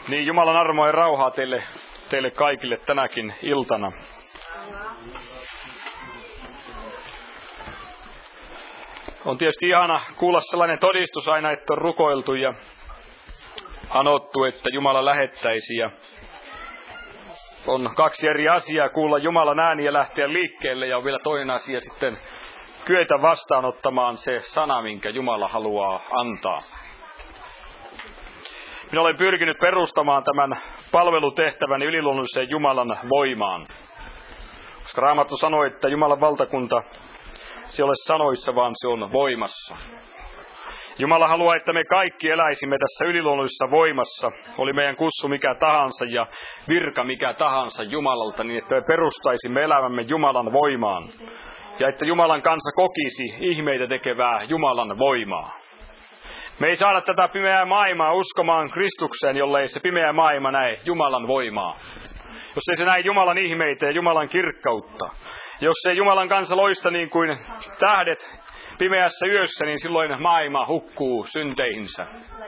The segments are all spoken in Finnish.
Niin, Jumalan armoa ja rauhaa teille kaikille tänäkin iltana. On tietysti ihana kuulla sellainen todistus aina, että on rukoiltu ja anottu, että Jumala lähettäisi. Ja on kaksi eri asiaa, kuulla Jumalan ääni ja lähteä liikkeelle, ja on vielä toinen asia sitten kyetä vastaanottamaan se sana, minkä Jumala haluaa antaa. Minä olen pyrkinyt perustamaan tämän palvelutehtävän yliluonnolliseen Jumalan voimaan. Koska Raamattu sanoi, että Jumalan valtakunta, se ei ole sanoissa, vaan se on voimassa. Jumala haluaa, että me kaikki eläisimme tässä yliluonnollisessa voimassa. Oli meidän kutsu mikä tahansa ja virka mikä tahansa Jumalalta, niin että me perustaisimme elämämme Jumalan voimaan. Ja että Jumalan kansa kokisi ihmeitä tekevää Jumalan voimaa. Me ei saada tätä pimeää maailmaa uskomaan Kristukseen, jollei se pimeä maailma näe Jumalan voimaa. Jos ei se näe Jumalan ihmeitä ja Jumalan kirkkautta. Jos ei Jumalan kansa loista niin kuin tähdet pimeässä yössä, niin silloin maailma hukkuu synteihinsä.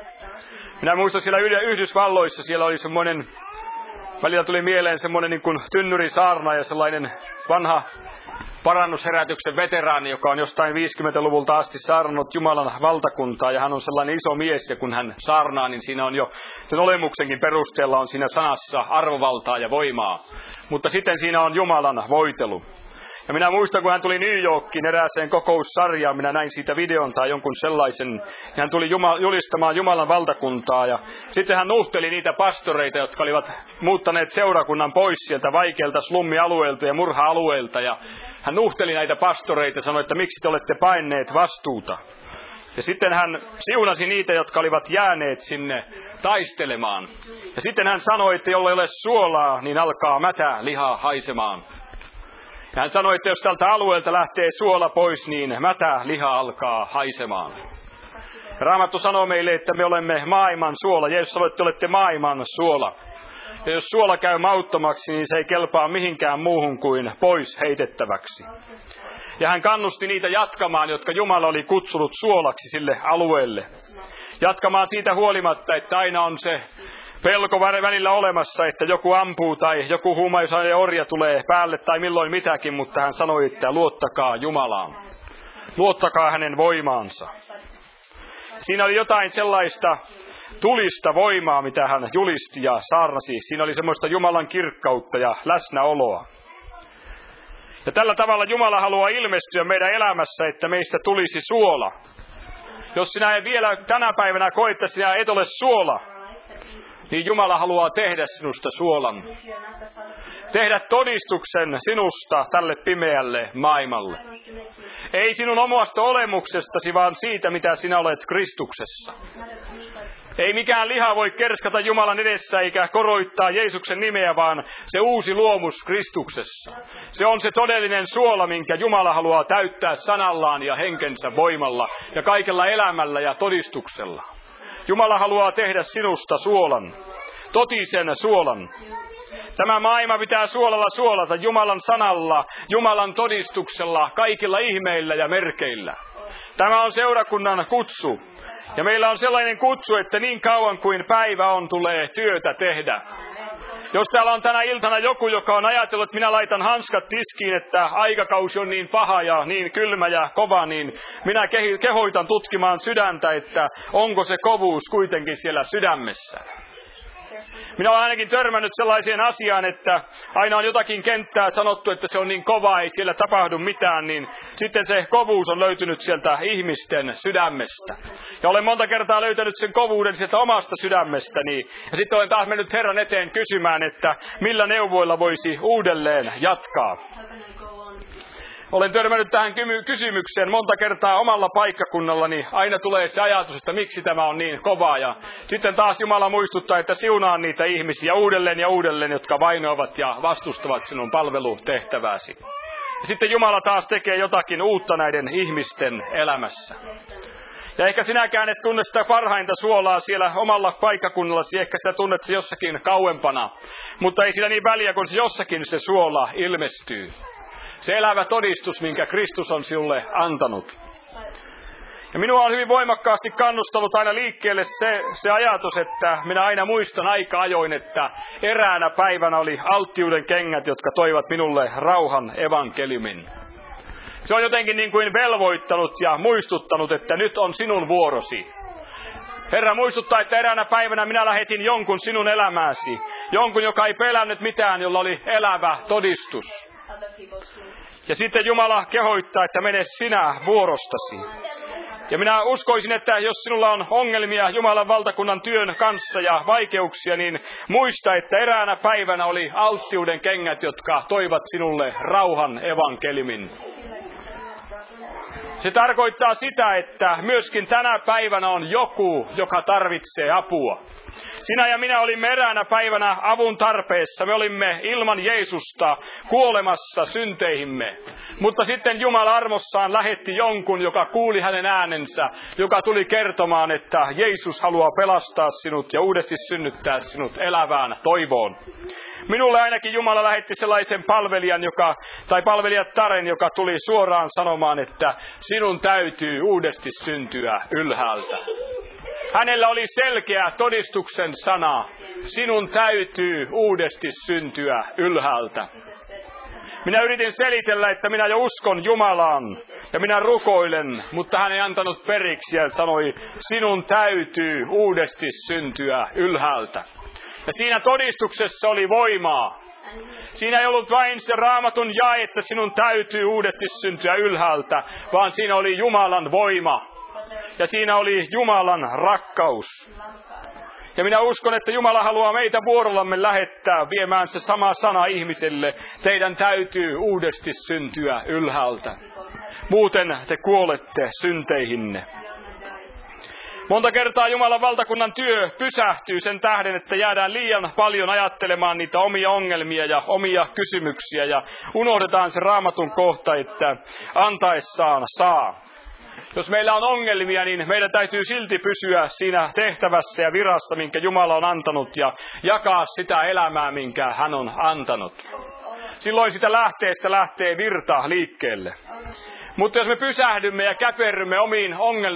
Minä muistan siellä Yhdysvalloissa, siellä oli semmoinen, välillä tuli mieleen semmoinen niin kuin tynnyrisaarna ja sellainen vanha parannusherätyksen veteraani, joka on jostain 50-luvulta asti saarnannut Jumalan valtakuntaa, ja hän on sellainen iso mies, ja kun hän saarnaa, niin siinä on jo sen olemuksenkin perusteella on siinä sanassa arvovaltaa ja voimaa. Mutta sitten siinä on Jumalan voitelu. Ja minä muistan, kun hän tuli New Yorkiin erääseen kokoussarjaan, minä näin siitä videon tai jonkun sellaisen, ja hän tuli julistamaan Jumalan valtakuntaa, ja sitten hän nuhteli niitä pastoreita, jotka olivat muuttaneet seurakunnan pois sieltä vaikeilta slummialueilta ja murha-alueilta, ja hän nuhteli näitä pastoreita ja sanoi, että miksi te olette paenneet vastuuta. Ja sitten hän siunasi niitä, jotka olivat jääneet sinne taistelemaan. Ja sitten hän sanoi, että jolla ei ole suolaa, niin alkaa mätä liha haisemaan. Ja hän sanoi, että jos tältä alueelta lähtee suola pois, niin mätä liha alkaa haisemaan. Raamattu sanoo meille, että me olemme maailman suola. Jeesus sanoi, että te olette maailman suola. Ja jos suola käy mauttomaksi, niin se ei kelpaa mihinkään muuhun kuin pois heitettäväksi. Ja hän kannusti niitä jatkamaan, jotka Jumala oli kutsunut suolaksi sille alueelle. Jatkamaan siitä huolimatta, että aina on se pelko välillä olemassa, että joku ampuu tai joku huumausaine orja tulee päälle tai milloin mitäkin, mutta hän sanoi, että luottakaa Jumalaan. Luottakaa hänen voimaansa. Siinä oli jotain sellaista tulista voimaa, mitä hän julisti ja saarnasi. Siinä oli semmoista Jumalan kirkkautta ja läsnäoloa. Ja tällä tavalla Jumala haluaa ilmestyä meidän elämässä, että meistä tulisi suola. Jos sinä ei vielä tänä päivänä koe, että sinä et ole suola, niin Jumala haluaa tehdä sinusta suolan. Tehdä todistuksen sinusta tälle pimeälle maailmalle. Ei sinun omasta olemuksestasi, vaan siitä, mitä sinä olet Kristuksessa. Ei mikään liha voi kerskata Jumalan edessä eikä koroittaa Jeesuksen nimeä, vaan se uusi luomus Kristuksessa. Se on se todellinen suola, minkä Jumala haluaa täyttää sanallaan ja henkensä voimalla ja kaikella elämällä ja todistuksella. Jumala haluaa tehdä sinusta suolan, totisen suolan. Tämä maailma pitää suolalla suolata Jumalan sanalla, Jumalan todistuksella, kaikilla ihmeillä ja merkeillä. Tämä on seurakunnan kutsu. Ja meillä on sellainen kutsu, että niin kauan kuin päivä on, tulee työtä tehdä. Jos täällä on tänä iltana joku, joka on ajatellut, että minä laitan hanskat tiskiin, että aikakausi on niin paha ja niin kylmä ja kova, niin minä kehoitan tutkimaan sydäntä, että onko se kovuus kuitenkin siellä sydämessä. Minä olen ainakin törmännyt sellaiseen asiaan, että aina on jotakin kenttää sanottu, että se on niin kova, ei siellä tapahdu mitään, niin sitten se kovuus on löytynyt sieltä ihmisten sydämestä. Ja olen monta kertaa löytänyt sen kovuuden sieltä omasta sydämestäni. Ja sitten olen taas mennyt Herran eteen kysymään, että millä neuvoilla voisi uudelleen jatkaa. Olen törmännyt tähän kysymykseen monta kertaa omalla paikkakunnallani. Aina tulee se ajatus, että miksi tämä on niin kovaa. Ja sitten taas Jumala muistuttaa, että siunaa niitä ihmisiä uudelleen ja uudelleen, jotka vainoavat ja vastustavat sinun palvelutehtävääsi. Ja sitten Jumala taas tekee jotakin uutta näiden ihmisten elämässä. Ja ehkä sinäkään et tunne sitä parhainta suolaa siellä omalla paikkakunnallasi, ehkä sä tunnet se jossakin kauempana. Mutta ei sillä niin väliä, kun se jossakin se suola ilmestyy. Se elävä todistus, minkä Kristus on sinulle antanut. Ja minua on hyvin voimakkaasti kannustanut aina liikkeelle se ajatus, että minä aina muistan aika ajoin, että eräänä päivänä oli alttiuden kengät, jotka toivat minulle rauhan evankeliumin. Se on jotenkin niin kuin velvoittanut ja muistuttanut, että nyt on sinun vuorosi. Herra muistuttaa, että eräänä päivänä minä lähetin jonkun sinun elämääsi. Jonkun, joka ei pelännyt mitään, jolla oli elävä todistus. Ja sitten Jumala kehoittaa, että mene sinä vuorostasi. Ja minä uskoisin, että jos sinulla on ongelmia Jumalan valtakunnan työn kanssa ja vaikeuksia, niin muista, että eräänä päivänä oli alttiuden kengät, jotka toivat sinulle rauhan evankeliumin. Se tarkoittaa sitä, että myöskin tänä päivänä on joku, joka tarvitsee apua. Sinä ja minä olimme eräänä päivänä avun tarpeessa. Me olimme ilman Jeesusta kuolemassa synteihimme. Mutta sitten Jumala armossaan lähetti jonkun, joka kuuli hänen äänensä, joka tuli kertomaan, että Jeesus haluaa pelastaa sinut ja uudesti synnyttää sinut elävään toivoon. Minulle ainakin Jumala lähetti sellaisen palvelijattaren, joka tuli suoraan sanomaan, että sinun täytyy uudesti syntyä ylhäältä. Hänellä oli selkeä todistuksen sana. Sinun täytyy uudesti syntyä ylhäältä. Minä yritin selitellä, että minä jo uskon Jumalaan ja minä rukoilen, mutta hän ei antanut periksi ja sanoi, sinun täytyy uudesti syntyä ylhäältä. Ja siinä todistuksessa oli voimaa. Siinä ei ollut vain se Raamatun jae, että sinun täytyy uudesti syntyä ylhäältä, vaan siinä oli Jumalan voima. Ja siinä oli Jumalan rakkaus. Ja minä uskon, että Jumala haluaa meitä vuorollamme lähettää viemään se sama sana ihmiselle. Teidän täytyy uudesti syntyä ylhäältä. Muuten te kuolette synteihinne. Monta kertaa Jumalan valtakunnan työ pysähtyy sen tähden, että jäädään liian paljon ajattelemaan niitä omia ongelmia ja omia kysymyksiä. Ja unohdetaan se Raamatun kohta, että antaessaan saa. Jos meillä on ongelmia, niin meidän täytyy silti pysyä siinä tehtävässä ja virassa, minkä Jumala on antanut, ja jakaa sitä elämää, minkä hän on antanut. Silloin sitä lähteestä lähtee virta liikkeelle. Mutta jos me pysähdymme ja käperrymme omiin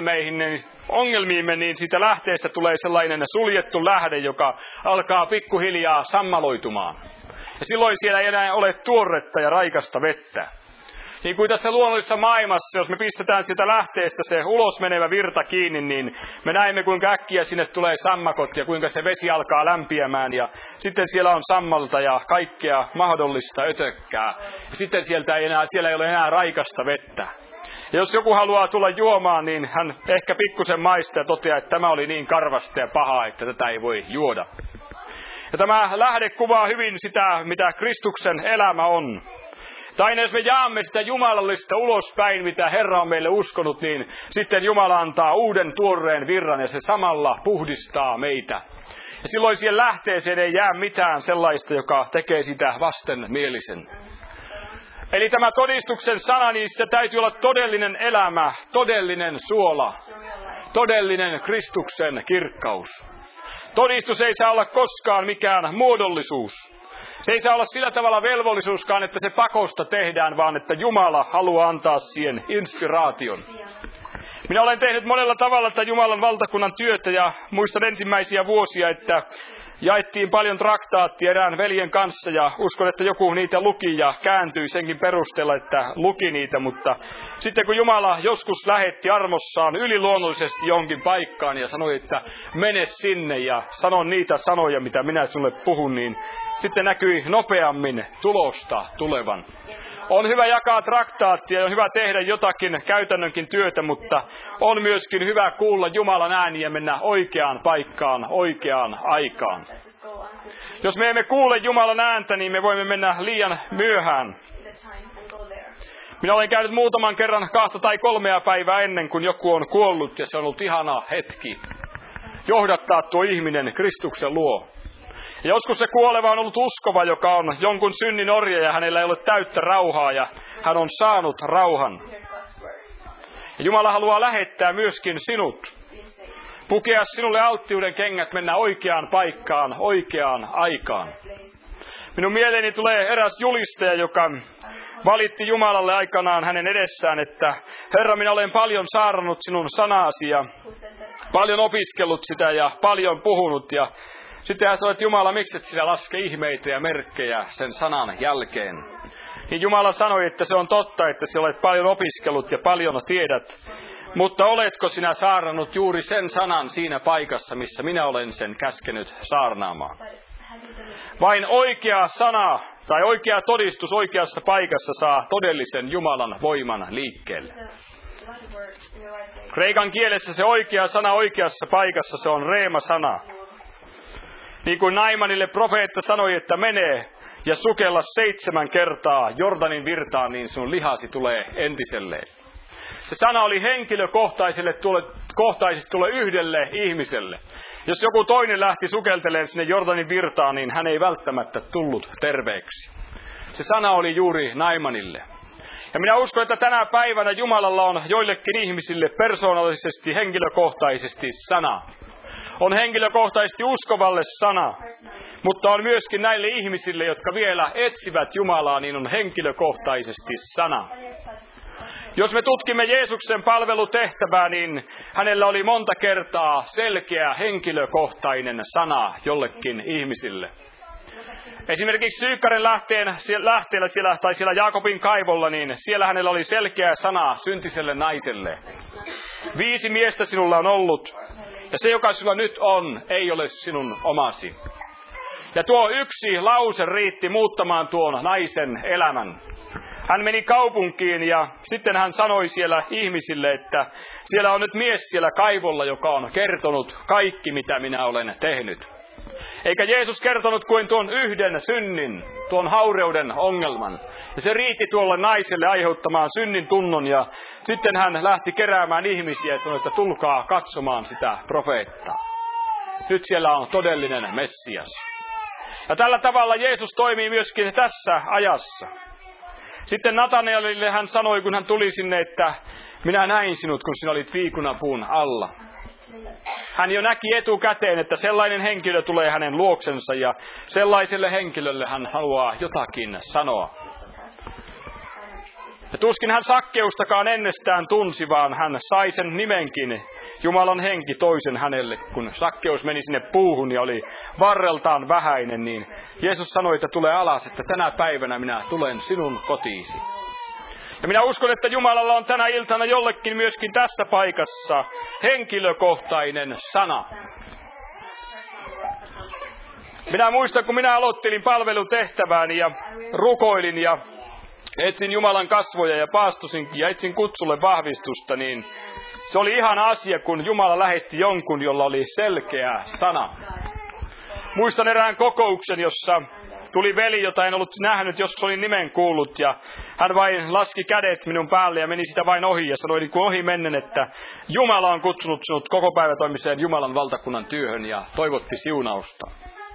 ongelmiimme, niin siitä lähteestä tulee sellainen suljettu lähde, joka alkaa pikkuhiljaa sammaloitumaan. Ja silloin siellä ei enää ole tuoretta ja raikasta vettä. Niin kuin tässä luonnollisessa maailmassa, jos me pistetään sieltä lähteestä se ulos menevä virta kiinni, niin me näemme kuinka äkkiä sinne tulee sammakot ja kuinka se vesi alkaa lämpiämään. Ja sitten siellä on sammalta ja kaikkea mahdollista ötökkää. Ja sitten siellä ei ole enää raikasta vettä. Ja jos joku haluaa tulla juomaan, niin hän ehkä pikkusen maistaa ja toteaa, että tämä oli niin karvasta ja pahaa, että tätä ei voi juoda. Ja tämä lähde kuvaa hyvin sitä, mitä Kristuksen elämä on. Tai jos me jaamme sitä jumalallista ulospäin, mitä Herra on meille uskonut, niin sitten Jumala antaa uuden tuoreen virran ja se samalla puhdistaa meitä. Ja silloin siihen lähteeseen ei jää mitään sellaista, joka tekee sitä vastenmielisen. Eli tämä todistuksen sana, niin sitä täytyy olla todellinen elämä, todellinen suola, todellinen Kristuksen kirkkaus. Todistus ei saa olla koskaan mikään muodollisuus. Se ei saa olla sillä tavalla velvollisuuskaan, että se pakosta tehdään, vaan että Jumala haluaa antaa siihen inspiraation. Minä olen tehnyt monella tavalla tätä Jumalan valtakunnan työtä ja muistan ensimmäisiä vuosia, että jaettiin paljon traktaattia erään veljen kanssa ja uskon, että joku niitä luki ja kääntyi senkin perusteella, että luki niitä. Mutta sitten kun Jumala joskus lähetti armossaan yliluonnollisesti jonkin paikkaan ja sanoi, että mene sinne ja sano niitä sanoja, mitä minä sulle puhun, niin sitten näkyi nopeammin tulosta tulevan. On hyvä jakaa traktaattia ja on hyvä tehdä jotakin käytännönkin työtä, mutta on myöskin hyvä kuulla Jumalan ääniä ja mennä oikeaan paikkaan, oikeaan aikaan. Jos me emme kuule Jumalan ääntä, niin me voimme mennä liian myöhään. Minä olen käynyt muutaman kerran 2 tai 3 päivää ennen kuin joku on kuollut ja se on ollut ihana hetki. Johdattaa tuo ihminen Kristuksen luo. Ja joskus se kuoleva on ollut uskova, joka on jonkun synnin orja ja hänellä ei ole täyttä rauhaa ja hän on saanut rauhan. Ja Jumala haluaa lähettää myöskin sinut. Pukea sinulle alttiuden kengät, mennä oikeaan paikkaan, oikeaan aikaan. Minun mieleeni tulee eräs julistaja, joka valitti Jumalalle aikanaan hänen edessään, että Herra, minä olen paljon saarnannut sinun sanaasi ja paljon opiskellut sitä ja paljon puhunut. Ja sitten hän sanoi, että Jumala, miksi et sinä laske ihmeitä ja merkkejä sen sanan jälkeen? Niin Jumala sanoi, että se on totta, että sinä olet paljon opiskellut ja paljon tiedät. Mutta oletko sinä saarnannut juuri sen sanan siinä paikassa, missä minä olen sen käskenyt saarnaamaan? Vain oikea sana tai oikea todistus oikeassa paikassa saa todellisen Jumalan voiman liikkeelle. Kreikan kielessä se oikea sana oikeassa paikassa, se on reema-sana. Niin kuin Naimanille profeetta sanoi, että menee ja sukella 7 kertaa Jordanin virtaan, niin sun lihasi tulee entiselleen. Se sana oli henkilökohtaisesti tulee yhdelle ihmiselle. Jos joku toinen lähti sukelteleen sinne Jordanin virtaan, niin hän ei välttämättä tullut terveeksi. Se sana oli juuri Naimanille. Ja minä uskon, että tänä päivänä Jumalalla on joillekin ihmisille persoonallisesti, henkilökohtaisesti sana. On henkilökohtaisesti uskovalle sana, mutta on myöskin näille ihmisille, jotka vielä etsivät Jumalaa, niin on henkilökohtaisesti sana. Jos me tutkimme Jeesuksen palvelutehtävää, niin hänellä oli monta kertaa selkeä henkilökohtainen sana jollekin ihmisille. Esimerkiksi Syykkaren lähteellä siellä Jaakobin kaivolla, niin siellä hänellä oli selkeä sana syntiselle naiselle. 5 miestä sinulla on ollut, ja se, joka sinulla nyt on, ei ole sinun omasi. Ja tuo yksi lause riitti muuttamaan tuon naisen elämän. Hän meni kaupunkiin ja sitten hän sanoi siellä ihmisille, että siellä on nyt mies siellä kaivolla, joka on kertonut kaikki, mitä minä olen tehnyt. Eikä Jeesus kertonut kuin tuon yhden synnin, tuon haureuden ongelman. Ja se riitti tuolle naiselle aiheuttamaan synnin tunnon ja sitten hän lähti keräämään ihmisiä ja sanoi, että tulkaa katsomaan sitä profeettaa. Nyt siellä on todellinen Messias. Ja tällä tavalla Jeesus toimii myöskin tässä ajassa. Sitten Natanaelille hän sanoi, kun hän tuli sinne, että minä näin sinut, kun sinä olit viikunapuun alla. Hän jo näki etukäteen, että sellainen henkilö tulee hänen luoksensa ja sellaiselle henkilölle hän haluaa jotakin sanoa. Ja tuskin hän Sakkeustakaan ennestään tunsi, vaan hän sai sen nimenkin. Jumalan henki toisen hänelle, kun Sakkeus meni sinne puuhun ja oli varreltaan vähäinen, niin Jeesus sanoi, että tule alas, että tänä päivänä minä tulen sinun kotiisi. Ja minä uskon, että Jumalalla on tänä iltana jollekin myöskin tässä paikassa henkilökohtainen sana. Minä muistan, kun minä aloittelin palvelutehtävääni ja rukoilin ja etsin Jumalan kasvoja ja paastosinkin ja etsin kutsulle vahvistusta, niin se oli ihana asia, kun Jumala lähetti jonkun, jolla oli selkeä sana. Muistan erään kokouksen, jossa tuli veli, jota en ollut nähnyt, jos olin nimen kuullut, ja hän vain laski kädet minun päälle ja meni sitä vain ohi ja sanoi niin kuin ohi mennen, että Jumala on kutsunut sinut koko päivätoimiseen Jumalan valtakunnan työhön ja toivotti siunausta.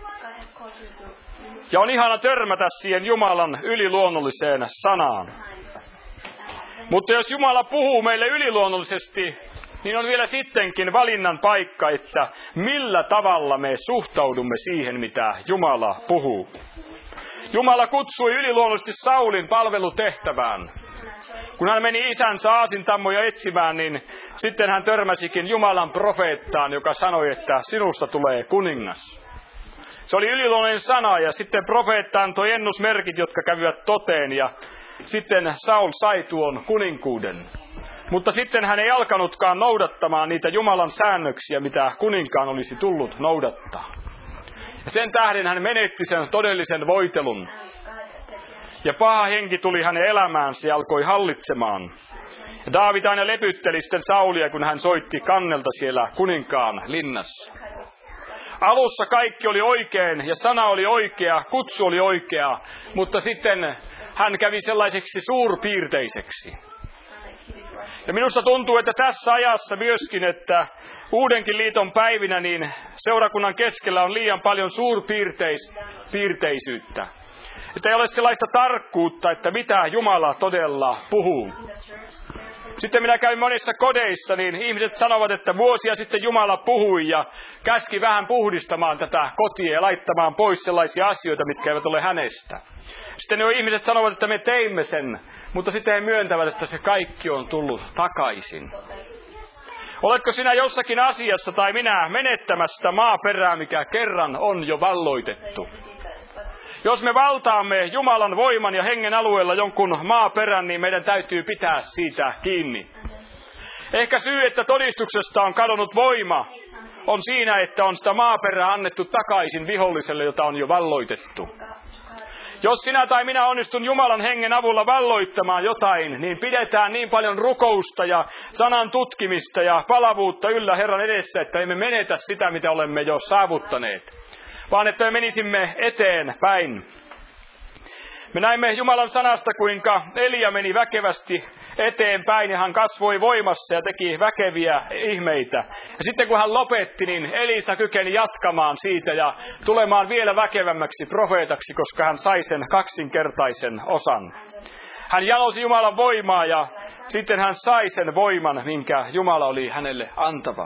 Ja on ihana törmätä siihen Jumalan yliluonnolliseen sanaan. Mutta jos Jumala puhuu meille yliluonnollisesti, niin on vielä sittenkin valinnan paikka, että millä tavalla me suhtaudumme siihen, mitä Jumala puhuu. Jumala kutsui yliluonnollisesti Saulin palvelutehtävään. Kun hän meni isänsä aasintammoja etsimään, niin sitten hän törmäsikin Jumalan profeettaan, joka sanoi, että sinusta tulee kuningas. Se oli yliluonnollinen sana ja sitten profeetta antoi ennusmerkit, jotka kävivät toteen ja sitten Saul sai tuon kuninkuuden. Mutta sitten hän ei alkanutkaan noudattamaan niitä Jumalan säännöksiä, mitä kuninkaan olisi tullut noudattaa. Ja sen tähden hän menetti sen todellisen voitelun. Ja paha henki tuli hänen elämäänsä ja alkoi hallitsemaan. Ja Daavid aina lepytteli sitten Saulia, kun hän soitti kannelta siellä kuninkaan linnassa. Alussa kaikki oli oikein ja sana oli oikea, kutsu oli oikea, mutta sitten hän kävi sellaiseksi suurpiirteiseksi. Ja minusta tuntuu, että tässä ajassa myöskin, että Uudenkin liiton päivinä, niin seurakunnan keskellä on liian paljon suurpiirteisyyttä. Että ei ole sellaista tarkkuutta, että mitä Jumala todella puhuu. Sitten minä käyn monissa kodeissa, niin ihmiset sanovat, että vuosia sitten Jumala puhui ja käski vähän puhdistamaan tätä kotia ja laittamaan pois sellaisia asioita, mitkä eivät ole hänestä. Sitten jo ihmiset sanovat, että me teimme sen, mutta sitten he myöntävät, että se kaikki on tullut takaisin. Oletko sinä jossakin asiassa tai minä menettämässä maaperää, mikä kerran on jo valloitettu? Jos me valtaamme Jumalan voiman ja hengen alueella jonkun maaperän, niin meidän täytyy pitää siitä kiinni. Ehkä syy, että todistuksesta on kadonnut voima, on siinä, että on sitä maaperää annettu takaisin viholliselle, jota on jo valloitettu. Jos sinä tai minä onnistun Jumalan hengen avulla valloittamaan jotain, niin pidetään niin paljon rukousta ja sanan tutkimista ja palavuutta yllä Herran edessä, että emme menetä sitä, mitä olemme jo saavuttaneet, vaan että me menisimme eteenpäin. Me näimme Jumalan sanasta, kuinka Elia meni väkevästi eteenpäin ja hän kasvoi voimassa ja teki väkeviä ihmeitä. Ja sitten kun hän lopetti, niin Elisa kykeni jatkamaan siitä ja tulemaan vielä väkevämmäksi profeetaksi, koska hän sai sen kaksinkertaisen osan. Hän jalosi Jumalan voimaa ja sitten hän sai sen voiman, minkä Jumala oli hänelle antava.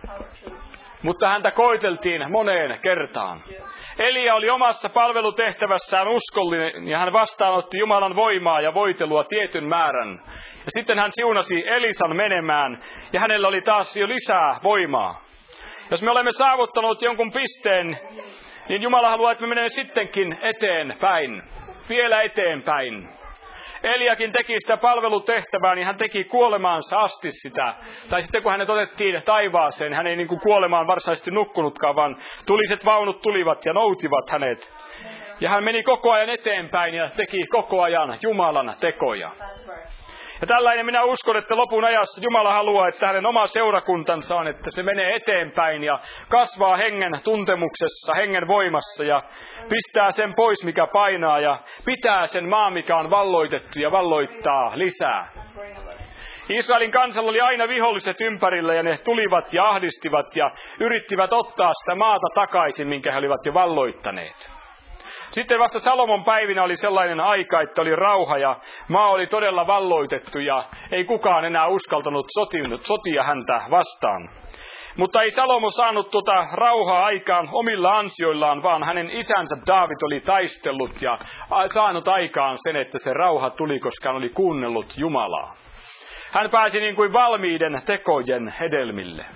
Mutta häntä koeteltiin moneen kertaan. Elia oli omassa palvelutehtävässään uskollinen ja hän vastaanotti Jumalan voimaa ja voitelua tietyn määrän. Ja sitten hän siunasi Elisan menemään ja hänellä oli taas jo lisää voimaa. Jos me olemme saavuttaneet jonkun pisteen, niin Jumala haluaa, että me menemme sittenkin eteenpäin. Vielä eteenpäin. Eliakin teki sitä palvelutehtävää, niin hän teki kuolemaansa asti sitä. Tai sitten kun hänet otettiin taivaaseen, hän ei niin kuin kuolemaan varsinaisesti nukkunutkaan, vaan tuliset vaunut tulivat ja noutivat hänet. Ja hän meni koko ajan eteenpäin ja teki koko ajan Jumalan tekoja. Ja tällainen minä uskon, että lopun ajassa Jumala haluaa, että hänen oma seurakuntansa on, että se menee eteenpäin ja kasvaa hengen tuntemuksessa, hengen voimassa ja pistää sen pois, mikä painaa ja pitää sen maan, mikä on valloitettu ja valloittaa lisää. Israelin kansalla oli aina viholliset ympärillä ja ne tulivat ja ahdistivat ja yrittivät ottaa sitä maata takaisin, minkä he olivat jo valloittaneet. Sitten vasta Salomon päivinä oli sellainen aika, että oli rauha ja maa oli todella valloitettu ja ei kukaan enää uskaltanut sotia häntä vastaan. Mutta ei Salomo saanut tuota rauhaa aikaan omilla ansioillaan, vaan hänen isänsä Daavid oli taistellut ja saanut aikaan sen, että se rauha tuli, koska hän oli kuunnellut Jumalaa. Hän pääsi niin kuin valmiiden tekojen hedelmille.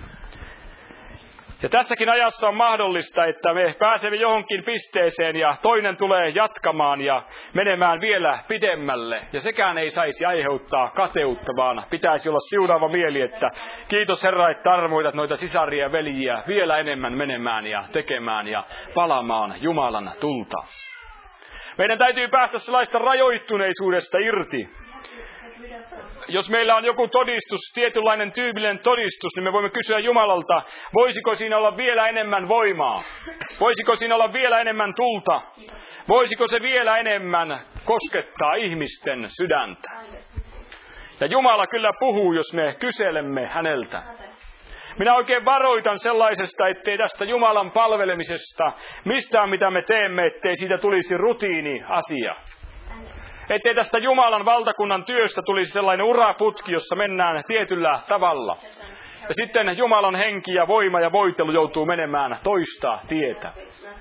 Ja tässäkin ajassa on mahdollista, että me pääsemme johonkin pisteeseen ja toinen tulee jatkamaan ja menemään vielä pidemmälle. Ja sekään ei saisi aiheuttaa kateutta, vaan pitäisi olla siunaava mieli, että kiitos Herra, että armoitat noita sisaria ja veljiä vielä enemmän menemään ja tekemään ja palamaan Jumalan tulta. Meidän täytyy päästä sellaista rajoittuneisuudesta irti. Jos meillä on joku todistus, tietynlainen tyypillinen todistus, niin me voimme kysyä Jumalalta, voisiko siinä olla vielä enemmän voimaa? Voisiko siinä olla vielä enemmän tulta? Voisiko se vielä enemmän koskettaa ihmisten sydäntä? Ja Jumala kyllä puhuu, jos me kyselemme häneltä. Minä oikein varoitan sellaisesta, ettei tästä Jumalan palvelemisesta, mistään mitä me teemme, ettei siitä tulisi rutiini-asia. Ettei tästä Jumalan valtakunnan työstä tulisi sellainen uraputki, jossa mennään tietyllä tavalla. Ja sitten Jumalan henki ja voima ja voitelu joutuu menemään toista tietä.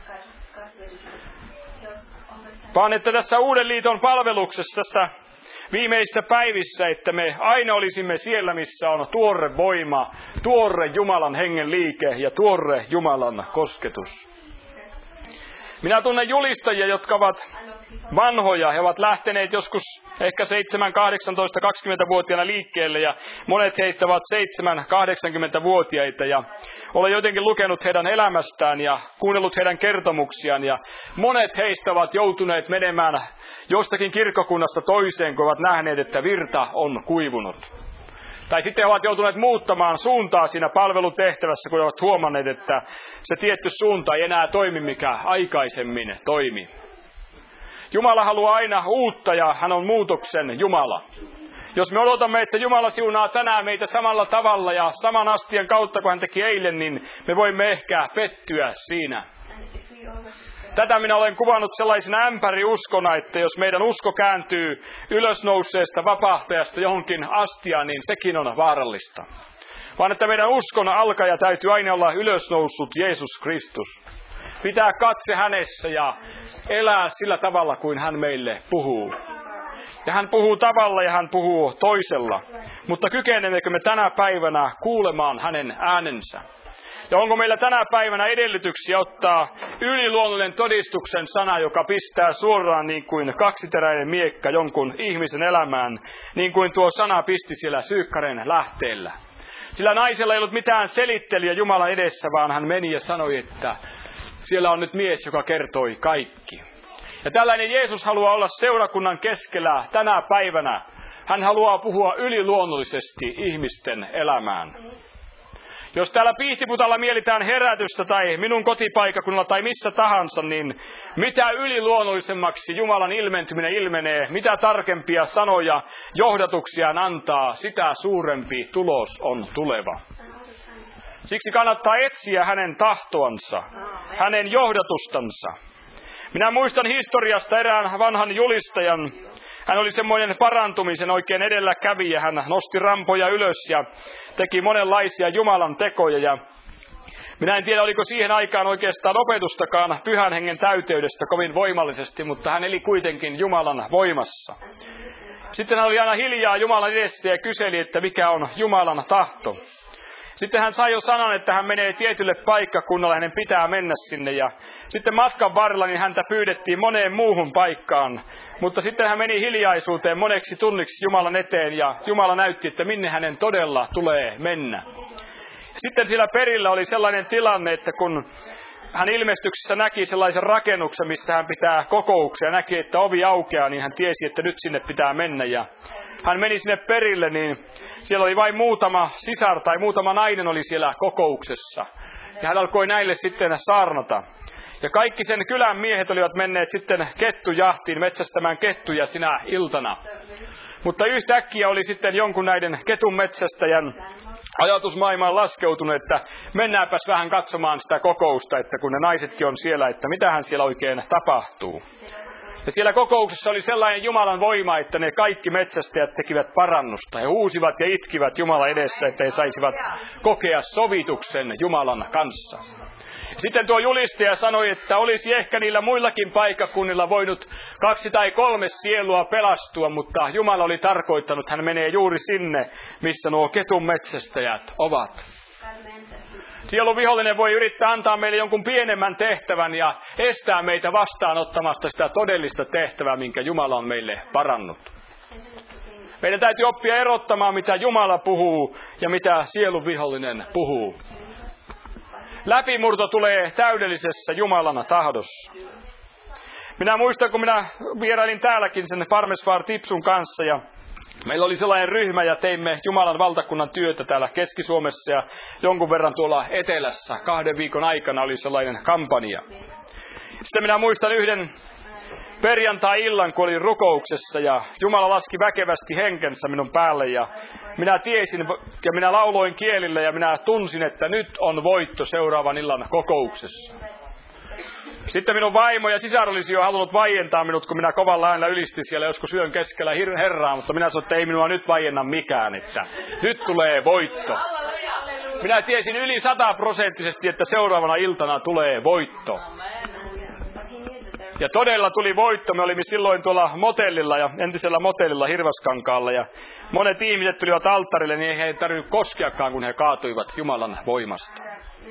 Vaan että tässä Uuden liiton palveluksessa, tässä viimeisissä päivissä, että me aina olisimme siellä, missä on tuore voima, tuore Jumalan hengen liike ja tuore Jumalan kosketus. Minä tunnen julistajia, jotka ovat vanhoja. He ovat lähteneet joskus ehkä 7, 18, 20-vuotiaana liikkeelle ja monet heistä ovat 7, 80-vuotiaita ja olen jotenkin lukenut heidän elämästään ja kuunnellut heidän kertomuksiaan ja monet heistä ovat joutuneet menemään jostakin kirkkokunnasta toiseen, kun ovat nähneet, että virta on kuivunut. Tai sitten he ovat joutuneet muuttamaan suuntaa siinä palvelutehtävässä, kun ovat huomanneet, että se tietty suunta ei enää toimi, mikä aikaisemmin toimi. Jumala haluaa aina uutta ja hän on muutoksen Jumala. Jos me odotamme, että Jumala siunaa tänään meitä samalla tavalla ja saman astian kautta kuin hän teki eilen, niin me voimme ehkä pettyä siinä. Tätä minä olen kuvannut sellaisena ämpäriuskona, että jos meidän usko kääntyy ylösnouseesta vapahtajasta johonkin astiaan, niin sekin on vaarallista. Vaan että meidän uskon alkaja täytyy aina olla ylösnoussut Jeesus Kristus. Pitää katse hänessä ja elää sillä tavalla, kuin hän meille puhuu. Ja hän puhuu tavalla ja hän puhuu toisella. Mutta kykenemmekö me tänä päivänä kuulemaan hänen äänensä? Ja onko meillä tänä päivänä edellytyksiä ottaa yliluonnollinen todistuksen sana, joka pistää suoraan niin kuin kaksiteräinen miekka jonkun ihmisen elämään, niin kuin tuo sana pisti siellä Syykkaren lähteellä. Sillä naisella ei ollut mitään selittelyä Jumalan edessä, vaan hän meni ja sanoi, että siellä on nyt mies, joka kertoi kaikki. Ja tällainen Jeesus haluaa olla seurakunnan keskellä tänä päivänä. Hän haluaa puhua yliluonnollisesti ihmisten elämään. Jos täällä Pihtiputalla mielitään herätystä tai minun kotipaikakunnalla tai missä tahansa, niin mitä yliluonnollisemmaksi Jumalan ilmentyminen ilmenee, mitä tarkempia sanoja johdatuksia hän antaa, sitä suurempi tulos on tuleva. Siksi kannattaa etsiä hänen tahtoansa, hänen johdatustansa. Minä muistan historiasta erään vanhan julistajan. Hän oli semmoinen parantumisen oikein edelläkävijä. Hän nosti rampoja ylös ja teki monenlaisia Jumalan tekoja. Ja minä en tiedä, oliko siihen aikaan oikeastaan opetustakaan Pyhän Hengen täyteydestä kovin voimallisesti, mutta hän eli kuitenkin Jumalan voimassa. Sitten hän oli aina hiljaa Jumalan edessä ja kyseli, että mikä on Jumalan tahto. Sitten hän sai jo sanan, että hän menee tietylle paikkakunnalle, hänen pitää mennä sinne. Ja sitten matkan varrella niin häntä pyydettiin moneen muuhun paikkaan. Mutta sitten hän meni hiljaisuuteen moneksi tunniksi Jumalan eteen ja Jumala näytti, että minne hänen todella tulee mennä. Sitten siellä perillä oli sellainen tilanne, että kun hän ilmestyksessä näki sellaisen rakennuksen, missä hän pitää kokouksia ja näki, että ovi aukeaa, niin hän tiesi, että nyt sinne pitää mennä. Ja hän meni sinne perille, niin siellä oli vain muutama sisar tai muutama nainen oli siellä kokouksessa. Ja hän alkoi näille sitten saarnata. Ja kaikki sen kylän miehet olivat menneet sitten kettujahtiin metsästämään kettuja sinä iltana. Mutta yhtäkkiä oli sitten jonkun näiden ketun metsästäjän ajatusmaailmaan laskeutunut, että mennäänpäs vähän katsomaan sitä kokousta, että kun ne naisetkin on siellä, että mitähän siellä oikein tapahtuu. Ja siellä kokouksessa oli sellainen Jumalan voima, että ne kaikki metsästäjät tekivät parannusta. He huusivat ja itkivät Jumalan edessä, että he saisivat kokea sovituksen Jumalan kanssa. Sitten tuo julistaja sanoi, että olisi ehkä niillä muillakin paikkakunnilla voinut 2 tai 3 sielua pelastua, mutta Jumala oli tarkoittanut, että hän menee juuri sinne, missä nuo ketun metsästäjät ovat. Sielun vihollinen voi yrittää antaa meille jonkun pienemmän tehtävän ja estää meitä vastaanottamasta sitä todellista tehtävää, minkä Jumala on meille parannut. Meidän täytyy oppia erottamaan, mitä Jumala puhuu ja mitä sielun vihollinen puhuu. Läpimurto tulee täydellisessä Jumalan tahdossa. Minä muistan, kun minä vierailin täälläkin sen Parmesvar Tipsun kanssa ja meillä oli sellainen ryhmä ja teimme Jumalan valtakunnan työtä täällä Keski-Suomessa ja jonkun verran tuolla etelässä. 2 viikon aikana oli sellainen kampanja. Sitten minä muistan yhden perjantai-illan, kun olin rukouksessa ja Jumala laski väkevästi henkensä minun päälle ja minä tiesin ja minä lauloin kielillä ja minä tunsin, että nyt on voitto seuraavan illan kokouksessa. Sitten minun vaimo ja sisar olisi jo halunnut vaientaa minut, kun minä kovalla äänellä ylistin siellä joskus yön keskellä Herraa, mutta minä sanoin, että ei minua nyt vaienna mikään, että nyt tulee voitto. Minä tiesin yli 100%, että seuraavana iltana tulee voitto. Ja todella tuli voitto. Me olimme silloin tuolla motellilla ja entisellä motellilla Hirvaskankaalla ja monet ihmiset tulivat alttarille, niin he ei tarvinnut koskeakaan, kun he kaatuivat Jumalan voimasta.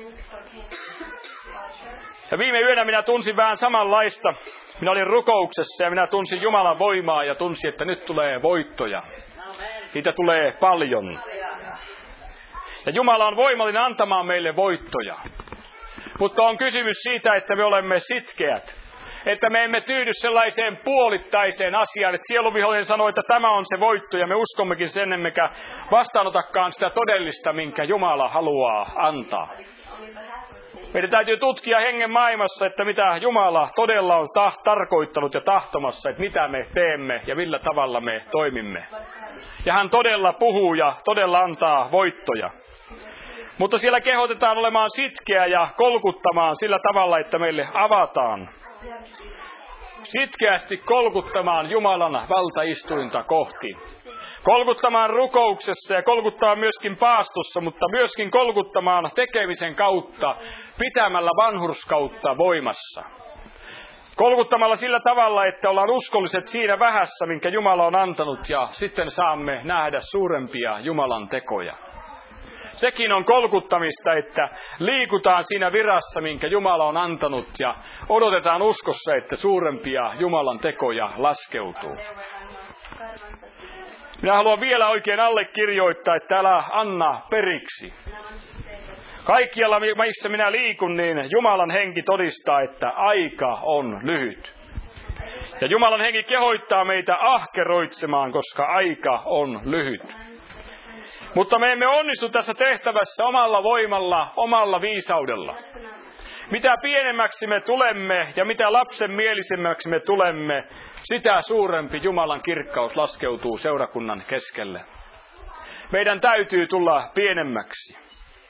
Ja viime yönä minä tunsin vähän samanlaista. Minä olin rukouksessa ja minä tunsin Jumalan voimaa ja tunsin, että nyt tulee voittoja. Niitä tulee paljon. Ja Jumala on voimallinen antamaan meille voittoja. Mutta on kysymys siitä, että me olemme sitkeät. Että me emme tyydy sellaiseen puolittaiseen asiaan, että sieluvihollinen sanoo, että tämä on se voitto ja me uskommekin sen, emmekä vastaanotakaan sitä todellista, minkä Jumala haluaa antaa. Meidän täytyy tutkia hengen maailmassa, että mitä Jumala todella on tarkoittanut ja tahtomassa, että mitä me teemme ja millä tavalla me toimimme. Ja hän todella puhuu ja todella antaa voittoja. Mutta siellä kehotetaan olemaan sitkeä ja kolkuttamaan sillä tavalla, että meille avataan. Sitkeästi kolkuttamaan Jumalan valtaistuinta kohti. Kolkuttamaan rukouksessa ja kolkuttaa myöskin paastossa, mutta myöskin kolkuttamaan tekemisen kautta, pitämällä vanhurskautta voimassa. Kolkuttamalla sillä tavalla, että ollaan uskolliset siinä vähässä, minkä Jumala on antanut, ja sitten saamme nähdä suurempia Jumalan tekoja. Sekin on kolkuttamista, että liikutaan siinä virassa, minkä Jumala on antanut, ja odotetaan uskossa, että suurempia Jumalan tekoja laskeutuu. Minä haluan vielä oikein allekirjoittaa, että älä anna periksi. Kaikkialla, missä minä liikun, niin Jumalan henki todistaa, että aika on lyhyt. Ja Jumalan henki kehoittaa meitä ahkeroitsemaan, koska aika on lyhyt. Mutta me emme onnistu tässä tehtävässä omalla voimalla, omalla viisaudella. Mitä pienemmäksi me tulemme ja mitä lapsenmielisemmäksi me tulemme, sitä suurempi Jumalan kirkkaus laskeutuu seurakunnan keskelle. Meidän täytyy tulla pienemmäksi,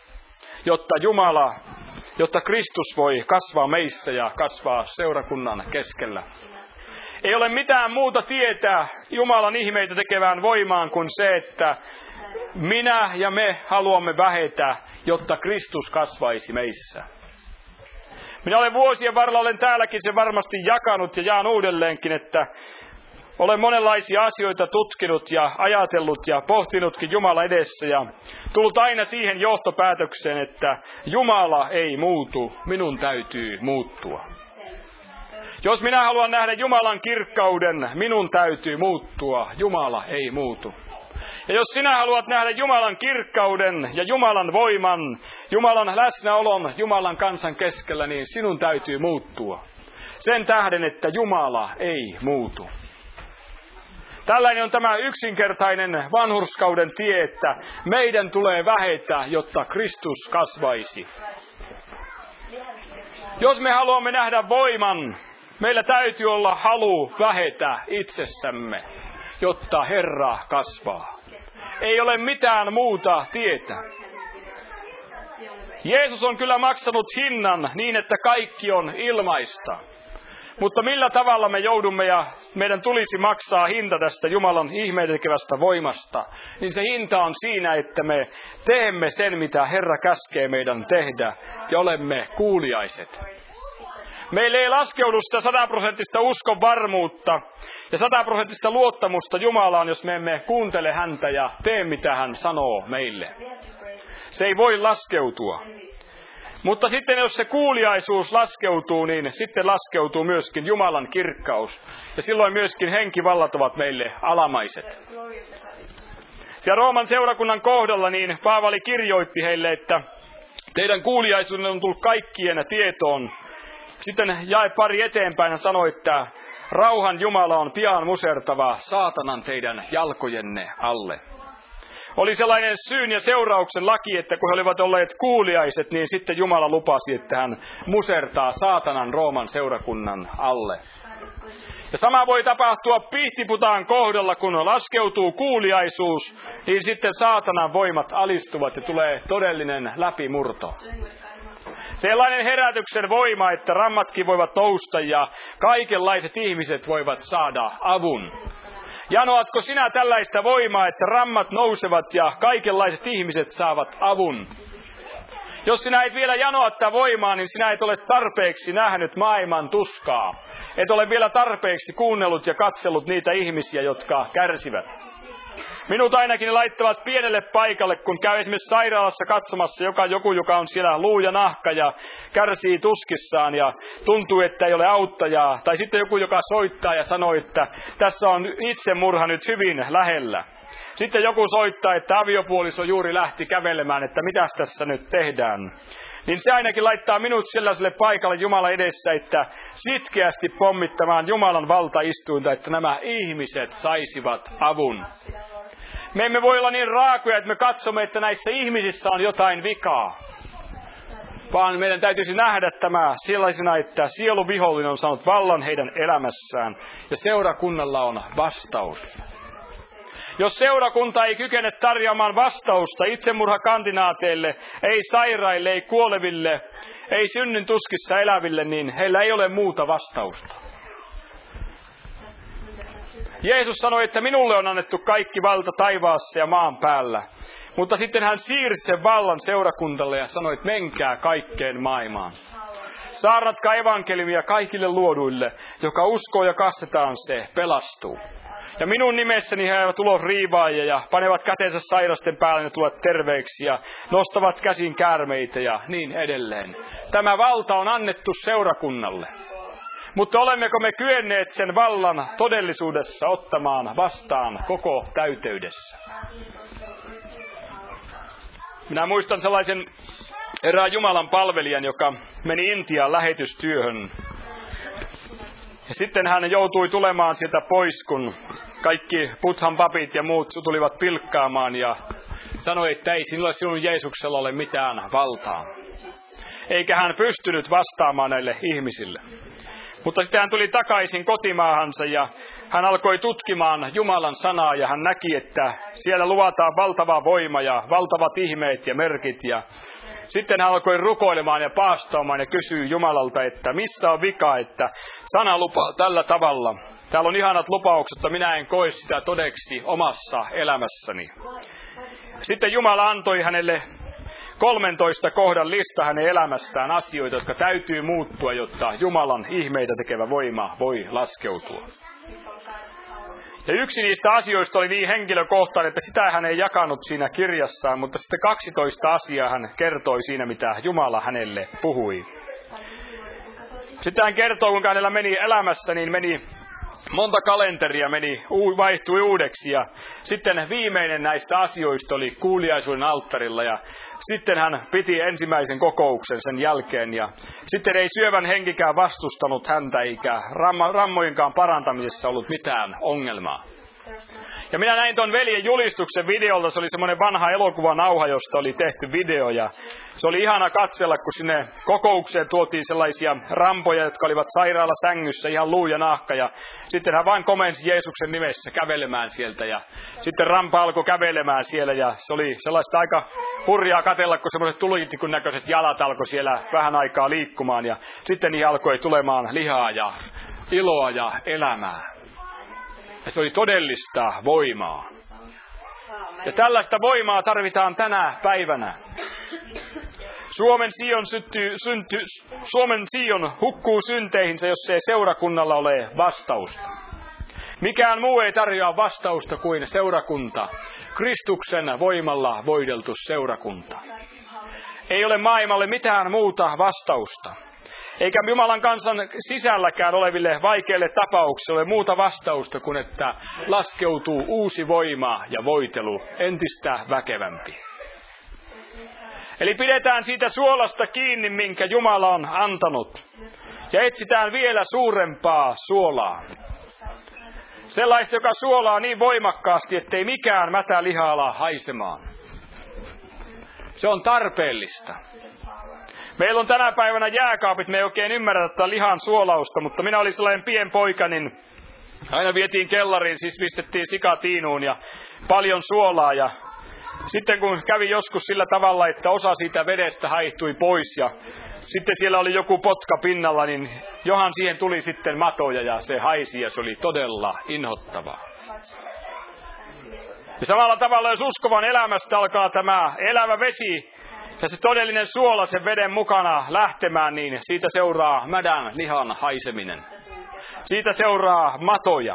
jotta Kristus voi kasvaa meissä ja kasvaa seurakunnan keskellä. Ei ole mitään muuta tietä Jumalan ihmeitä tekevään voimaan kuin se, että minä ja me haluamme vähetä, jotta Kristus kasvaisi meissä. Minä olen vuosien varrella, olen täälläkin sen varmasti jakanut ja jaan uudelleenkin, että olen monenlaisia asioita tutkinut ja ajatellut ja pohtinutkin Jumala edessä ja tullut aina siihen johtopäätökseen, että Jumala ei muutu, minun täytyy muuttua. Jos minä haluan nähdä Jumalan kirkkauden, minun täytyy muuttua, Jumala ei muutu. Ja jos sinä haluat nähdä Jumalan kirkkauden ja Jumalan voiman, Jumalan läsnäolon Jumalan kansan keskellä, niin sinun täytyy muuttua. Sen tähden, että Jumala ei muutu. Tällainen on tämä yksinkertainen vanhurskauden tie, että meidän tulee vähetä, jotta Kristus kasvaisi. Jos me haluamme nähdä voiman, meillä täytyy olla halu vähetä itsessämme, jotta Herra kasvaa. Ei ole mitään muuta tietä. Jeesus on kyllä maksanut hinnan niin, että kaikki on ilmaista. Mutta millä tavalla me joudumme ja meidän tulisi maksaa hinta tästä Jumalan ihmeitä tekevästä voimasta, niin se hinta on siinä, että me teemme sen, mitä Herra käskee meidän tehdä ja olemme kuuliaiset. Meille ei laskeudu sitä 100% uskon varmuutta ja 100% luottamusta Jumalaan, jos me emme kuuntele häntä ja tee, mitä hän sanoo meille. Se ei voi laskeutua. Mutta sitten jos se kuuliaisuus laskeutuu, niin sitten laskeutuu myöskin Jumalan kirkkaus. Ja silloin myöskin henkivallat ovat meille alamaiset. Siellä Rooman seurakunnan kohdalla niin Paavali kirjoitti heille, että teidän kuuliaisuuden on tullut kaikkien tietoon. Sitten jae pari eteenpäin ja sanoi, että rauhan Jumala on pian musertava saatanan teidän jalkojenne alle. Oli sellainen syyn ja seurauksen laki, että kun he olivat olleet kuuliaiset, niin sitten Jumala lupasi, että hän musertaa saatanan Rooman seurakunnan alle. Ja sama voi tapahtua Pihtiputaan kohdalla, kun laskeutuu kuuliaisuus, niin sitten saatanan voimat alistuvat ja tulee todellinen läpimurto. Sellainen herätyksen voima, että rammatkin voivat nousta ja kaikenlaiset ihmiset voivat saada avun. Janoatko sinä tällaista voimaa, että rammat nousevat ja kaikenlaiset ihmiset saavat avun? Jos sinä et vielä janoa tätä voimaa, niin sinä et ole tarpeeksi nähnyt maailman tuskaa. Et ole vielä tarpeeksi kuunnellut ja katsellut niitä ihmisiä, jotka kärsivät. Minut ainakin laittavat pienelle paikalle, kun käy esimerkiksi sairaalassa katsomassa joku, joka on siellä luu ja nahka ja kärsii tuskissaan ja tuntuu, että ei ole auttajaa. Tai sitten joku, joka soittaa ja sanoo, että tässä on itsemurha nyt hyvin lähellä. Sitten joku soittaa, että aviopuoliso juuri lähti kävelemään, että mitäs tässä nyt tehdään. Niin se ainakin laittaa minut sellaiselle paikalle Jumalan edessä, että sitkeästi pommittamaan Jumalan valtaistuinta, että nämä ihmiset saisivat avun. Me emme voi olla niin raakoja, että me katsomme, että näissä ihmisissä on jotain vikaa. Vaan meidän täytyisi nähdä tämä sellaisena, että sieluvihollinen on saanut vallan heidän elämässään ja seurakunnalla on vastaus. Jos seurakunta ei kykene tarjoamaan vastausta itsemurhakandidaateille, ei sairaille, ei kuoleville, ei synnin tuskissa eläville, niin heillä ei ole muuta vastausta. Jeesus sanoi, että minulle on annettu kaikki valta taivaassa ja maan päällä. Mutta sitten hän siirsi sen vallan seurakuntalle ja sanoi, että menkää kaikkeen maailmaan. Saarnatkaa evankeliumia kaikille luoduille, joka uskoo ja kastetaan se, pelastuu. Ja minun nimessäni he ajavat ulos riivaajia ja panevat kätensä sairasten päälle ja tulevat terveeksi ja nostavat käsin käärmeitä ja niin edelleen. Tämä valta on annettu seurakunnalle. Mutta olemmeko me kyenneet sen vallan todellisuudessa ottamaan vastaan koko täyteydessä? Minä muistan sellaisen erään Jumalan palvelijan, joka meni Intiaan lähetystyöhön. Ja sitten hän joutui tulemaan sieltä pois, kun kaikki Buddhan papit ja muut tulivat pilkkaamaan ja sanoi, että ei sinulla sinun Jeesuksella ole mitään valtaa. Eikä hän pystynyt vastaamaan näille ihmisille. Mutta sitten hän tuli takaisin kotimaahansa ja hän alkoi tutkimaan Jumalan sanaa ja hän näki, että siellä luvataan valtava voima ja valtavat ihmeet ja merkit. Ja sitten hän alkoi rukoilemaan ja paastoamaan ja kysyi Jumalalta, että missä on vika, että sana lupaa tällä tavalla. Täällä on ihanat lupaukset, mutta minä en koe sitä todeksi omassa elämässäni. Sitten Jumala antoi hänelle 13 kohdan lista hänen elämästään asioita, jotka täytyy muuttua, jotta Jumalan ihmeitä tekevä voima voi laskeutua. Ja yksi niistä asioista oli niin henkilökohtainen, että sitä hän ei jakanut siinä kirjassaan, mutta sitten 12 asiaa hän kertoi siinä, mitä Jumala hänelle puhui. Sitten hän kertoo, kuinka hänellä meni elämässä, niin meni monta kalenteria vaihtui uudeksi ja sitten viimeinen näistä asioista oli kuuliaisuuden alttarilla ja sitten hän piti ensimmäisen kokouksen sen jälkeen ja sitten ei syövän henkikään vastustanut häntä eikä rammojenkaan parantamisessa ollut mitään ongelmaa. Ja minä näin tuon veljen julistuksen videolta, se oli semmoinen vanha elokuvanauha, josta oli tehty video ja se oli ihana katsella, kun sinne kokoukseen tuotiin sellaisia rampoja, jotka olivat sairaala sängyssä ihan luu ja nahka ja sitten hän vain komensi Jeesuksen nimessä kävelemään sieltä ja sitten rampa alkoi kävelemään siellä ja se oli sellaista aika hurjaa katsella, kun semmoiset tulitikun näköiset jalat alkoi siellä vähän aikaa liikkumaan ja sitten niihin alkoi tulemaan lihaa ja iloa ja elämää. Ja se oli todellista voimaa. Ja tällaista voimaa tarvitaan tänä päivänä. Suomen Sion hukkuu synteihinsä, jos ei seurakunnalla ole vastausta. Mikään muu ei tarjoa vastausta kuin seurakunta. Kristuksen voimalla voideltu seurakunta. Ei ole maailmalle mitään muuta vastausta. Eikä Jumalan kansan sisälläkään oleville vaikeille tapauksille ole muuta vastausta kuin, että laskeutuu uusi voima ja voitelu entistä väkevämpi. Eli pidetään siitä suolasta kiinni, minkä Jumala on antanut. Ja etsitään vielä suurempaa suolaa. Sellaista, joka suolaa niin voimakkaasti, ettei mikään mätä liha ala haisemaan. Se on tarpeellista. Meillä on tänä päivänä jääkaapit, me ei oikein ymmärrä tätä lihan suolausta, mutta minä olin sellainen pien poika, niin aina vietiin kellariin, siis pistettiin sikatiinuun ja paljon suolaa. Ja sitten kun kävi joskus sillä tavalla, että osa siitä vedestä haihtui pois ja sitten siellä oli joku potka pinnalla, niin johan siihen tuli sitten matoja ja se haisi ja se oli todella inhottavaa. Ja samalla tavalla, jos uskovan elämästä alkaa tämä elävä vesi ja se todellinen suola sen veden mukana lähtemään, niin siitä seuraa mädän lihan haiseminen. Siitä seuraa matoja.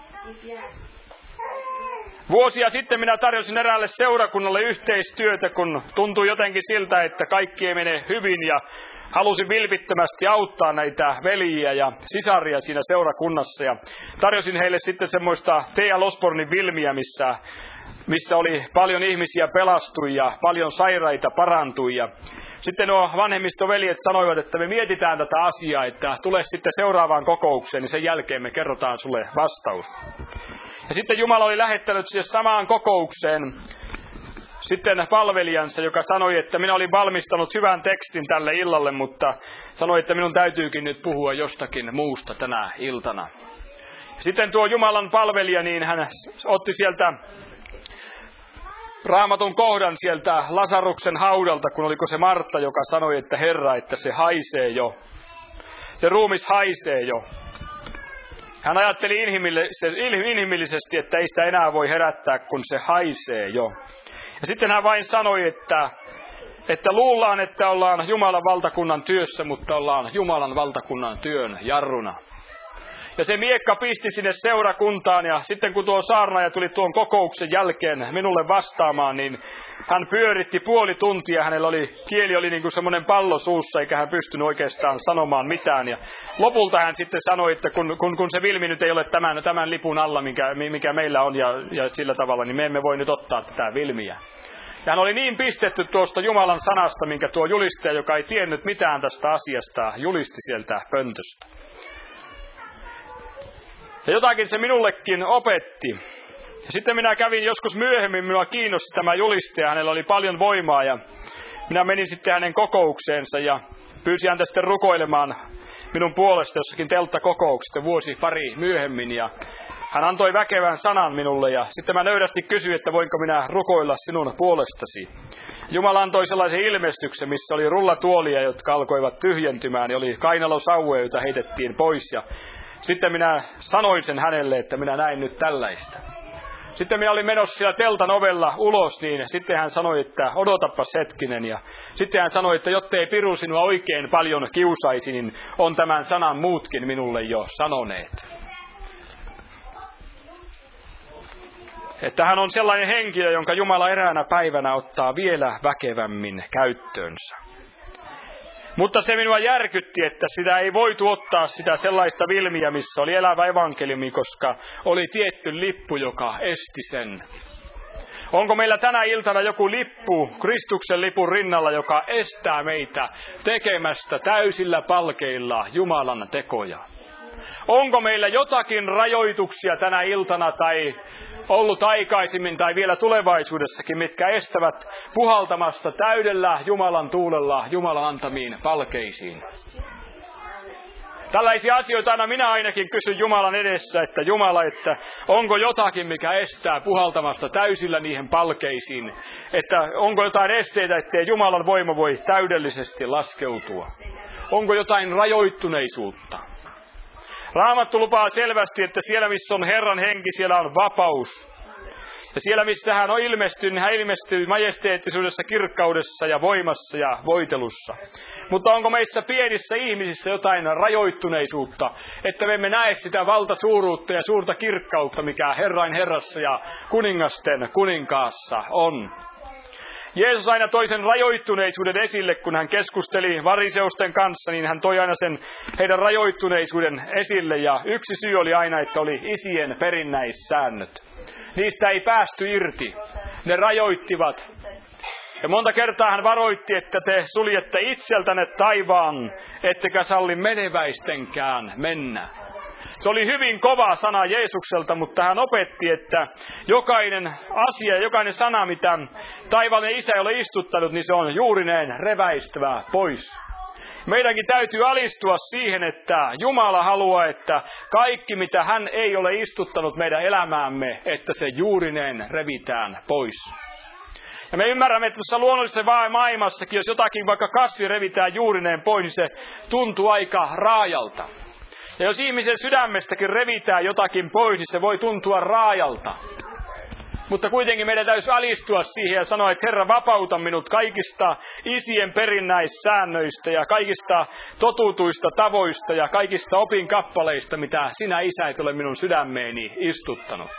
Vuosia sitten minä tarjosin eräälle seurakunnalle yhteistyötä, kun tuntui jotenkin siltä, että kaikki ei mene hyvin ja halusin vilpittömästi auttaa näitä veljiä ja sisaria siinä seurakunnassa. Ja tarjosin heille sitten semmoista T.L. Osbornin filmiä, missä oli paljon ihmisiä pelastui ja paljon sairaita parantui. Ja sitten nuo vanhemmistoveljet sanoivat, että me mietitään tätä asiaa, että tule sitten seuraavaan kokoukseen, niin sen jälkeen me kerrotaan sulle vastaus. Ja sitten Jumala oli lähettänyt siihen samaan kokoukseen sitten palvelijansa, joka sanoi, että minä olin valmistanut hyvän tekstin tälle illalle, mutta sanoi, että minun täytyykin nyt puhua jostakin muusta tänä iltana. Sitten tuo Jumalan palvelija, niin hän otti sieltä Raamatun kohdan sieltä Lasaruksen haudalta, kun oliko se Martta, joka sanoi, että Herra, että se haisee jo. Se ruumis haisee jo. Hän ajatteli inhimillisesti, että ei sitä enää voi herättää, kun se haisee jo. Ja sitten hän vain sanoi, että luullaan, että ollaan Jumalan valtakunnan työssä, mutta ollaan Jumalan valtakunnan työn jarruna. Ja se miekka pisti sinne seurakuntaan, ja sitten kun tuo saarnaaja tuli tuon kokouksen jälkeen minulle vastaamaan, niin hän pyöritti puoli tuntia. Hänellä kieli oli niin kuin semmoinen pallo suussa, eikä hän pystynyt oikeastaan sanomaan mitään. Ja lopulta hän sitten sanoi, että kun se Vilmi nyt ei ole tämän lipun alla, mikä meillä on, ja sillä tavalla, niin me emme voi nyt ottaa tätä Vilmiä. Ja hän oli niin pistetty tuosta Jumalan sanasta, minkä tuo julistaja, joka ei tiennyt mitään tästä asiasta, julisti sieltä pöntöstä. Ja jotakin se minullekin opetti. Ja sitten minä kävin joskus myöhemmin, minua kiinnosti tämä julistaja, hänellä oli paljon voimaa ja minä menin sitten hänen kokoukseensa ja pyysin häntä sitten rukoilemaan minun puolesta jossakin telttakokouksesta vuosi pari myöhemmin ja hän antoi väkevän sanan minulle ja sitten mä nöyrästi kysyin, että voinko minä rukoilla sinun puolestasi. Jumala antoi sellaisen ilmestyksen, missä oli rullatuolia, jotka alkoivat tyhjentymään ja oli kainalosauvoja, joita heitettiin pois ja sitten minä sanoin sen hänelle, että minä näin nyt tällaista. Sitten minä olin menossa siellä teltan ovella ulos, niin sitten hän sanoi, että odotapas hetkinen. Ja sitten hän sanoi, että jottei piru sinua oikein paljon kiusaisi, niin on tämän sanan muutkin minulle jo sanoneet. Että hän on sellainen henkilö, jonka Jumala eräänä päivänä ottaa vielä väkevämmin käyttöönsä. Mutta se minua järkytti, että sitä ei voitu ottaa sitä sellaista Vilmiä, missä oli elävä evankeliumi, koska oli tietty lippu, joka esti sen. Onko meillä tänä iltana joku lippu Kristuksen lipun rinnalla, joka estää meitä tekemästä täysillä palkeilla Jumalan tekoja? Onko meillä jotakin rajoituksia tänä iltana tai ollut aikaisemmin tai vielä tulevaisuudessakin, mitkä estävät puhaltamasta täydellä Jumalan tuulella Jumalan antamiin palkeisiin? Tällaisia asioita aina minä ainakin kysyn Jumalan edessä, että Jumala, että onko jotakin, mikä estää puhaltamasta täysillä niihin palkeisiin? Että onko jotain esteitä, ettei Jumalan voima voi täydellisesti laskeutua? Onko jotain rajoittuneisuutta? Raamattu lupaa selvästi, että siellä missä on Herran henki, siellä on vapaus. Ja siellä missä hän on ilmestynyt, niin hän ilmestyy majesteettisuudessa, kirkkaudessa ja voimassa ja voitelussa. Mutta onko meissä pienissä ihmisissä jotain rajoittuneisuutta, että me emme näe sitä valtasuuruutta ja suurta kirkkautta, mikä Herrain Herrassa ja kuningasten kuninkaassa on? Jeesus aina toi sen rajoittuneisuuden esille, kun hän keskusteli variseusten kanssa, niin hän toi aina sen heidän rajoittuneisuuden esille. Ja yksi syy oli aina, että oli isien perinnäissäännöt. Niistä ei päästy irti. Ne rajoittivat. Ja monta kertaa hän varoitti, että te suljette itseltänne taivaan, ettekä salli meneväistenkään mennä. Se oli hyvin kova sana Jeesukselta, mutta hän opetti, että jokainen asia, jokainen sana, mitä taivaallinen Isä ei ole istuttanut, niin se on juurineen reväistävä pois. Meidänkin täytyy alistua siihen, että Jumala haluaa, että kaikki, mitä hän ei ole istuttanut meidän elämäämme, että se juurineen revitään pois. Ja me ymmärrämme, että tuossa luonnollisessa maailmassakin, jos jotakin vaikka kasvi revitään juurineen pois, niin se tuntuu aika raajalta. Ja jos ihmisen sydämestäkin revitään jotakin pois, niin se voi tuntua raajalta. Mutta kuitenkin meidän täytyy alistua siihen ja sanoa, että Herra, vapauta minut kaikista isien perinnäissäännöistä ja kaikista totutuista tavoista ja kaikista opinkappaleista, mitä sinä, Isä, et ole minun sydämeeni istuttanut.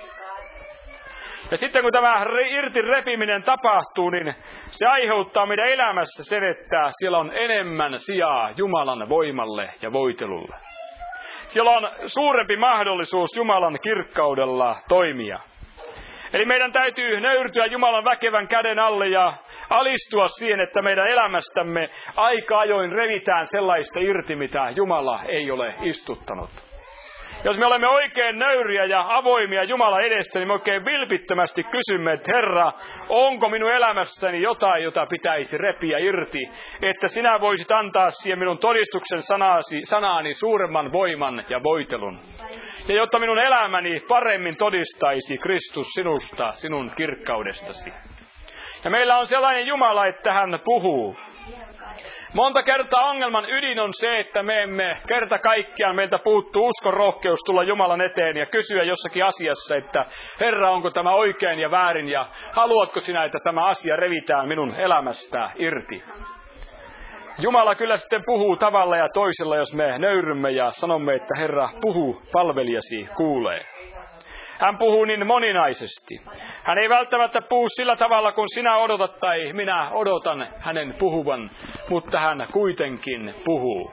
Ja sitten kun tämä irti repiminen tapahtuu, niin se aiheuttaa meidän elämässä sen, että siellä on enemmän sijaa Jumalan voimalle ja voitelulle. Siellä on suurempi mahdollisuus Jumalan kirkkaudella toimia. Eli meidän täytyy nöyrtyä Jumalan väkevän käden alle ja alistua siihen, että meidän elämästämme aika ajoin revitään sellaista irti, mitä Jumala ei ole istuttanut. Jos me olemme oikein nöyriä ja avoimia Jumalan edessä, niin me oikein vilpittömästi kysymme, että Herra, onko minun elämässäni jotain, jota pitäisi repiä irti, että sinä voisit antaa siihen minun todistuksen sanaani suuremman voiman ja voitelun. Ja jotta minun elämäni paremmin todistaisi Kristus sinusta, sinun kirkkaudestasi. Ja meillä on sellainen Jumala, että hän puhuu. Monta kertaa ongelman ydin on se, että me emme kerta kaikkiaan, meiltä puuttuu uskon rohkeus tulla Jumalan eteen ja kysyä jossakin asiassa, että Herra, onko tämä oikein ja väärin ja haluatko sinä, että tämä asia revitään minun elämästä irti. Jumala kyllä sitten puhuu tavalla ja toisella, jos me nöyrymme ja sanomme, että Herra, puhu, palvelijasi kuulee. Hän puhuu niin moninaisesti. Hän ei välttämättä puhu sillä tavalla, kun sinä odotat tai minä odotan hänen puhuvan, mutta hän kuitenkin puhuu.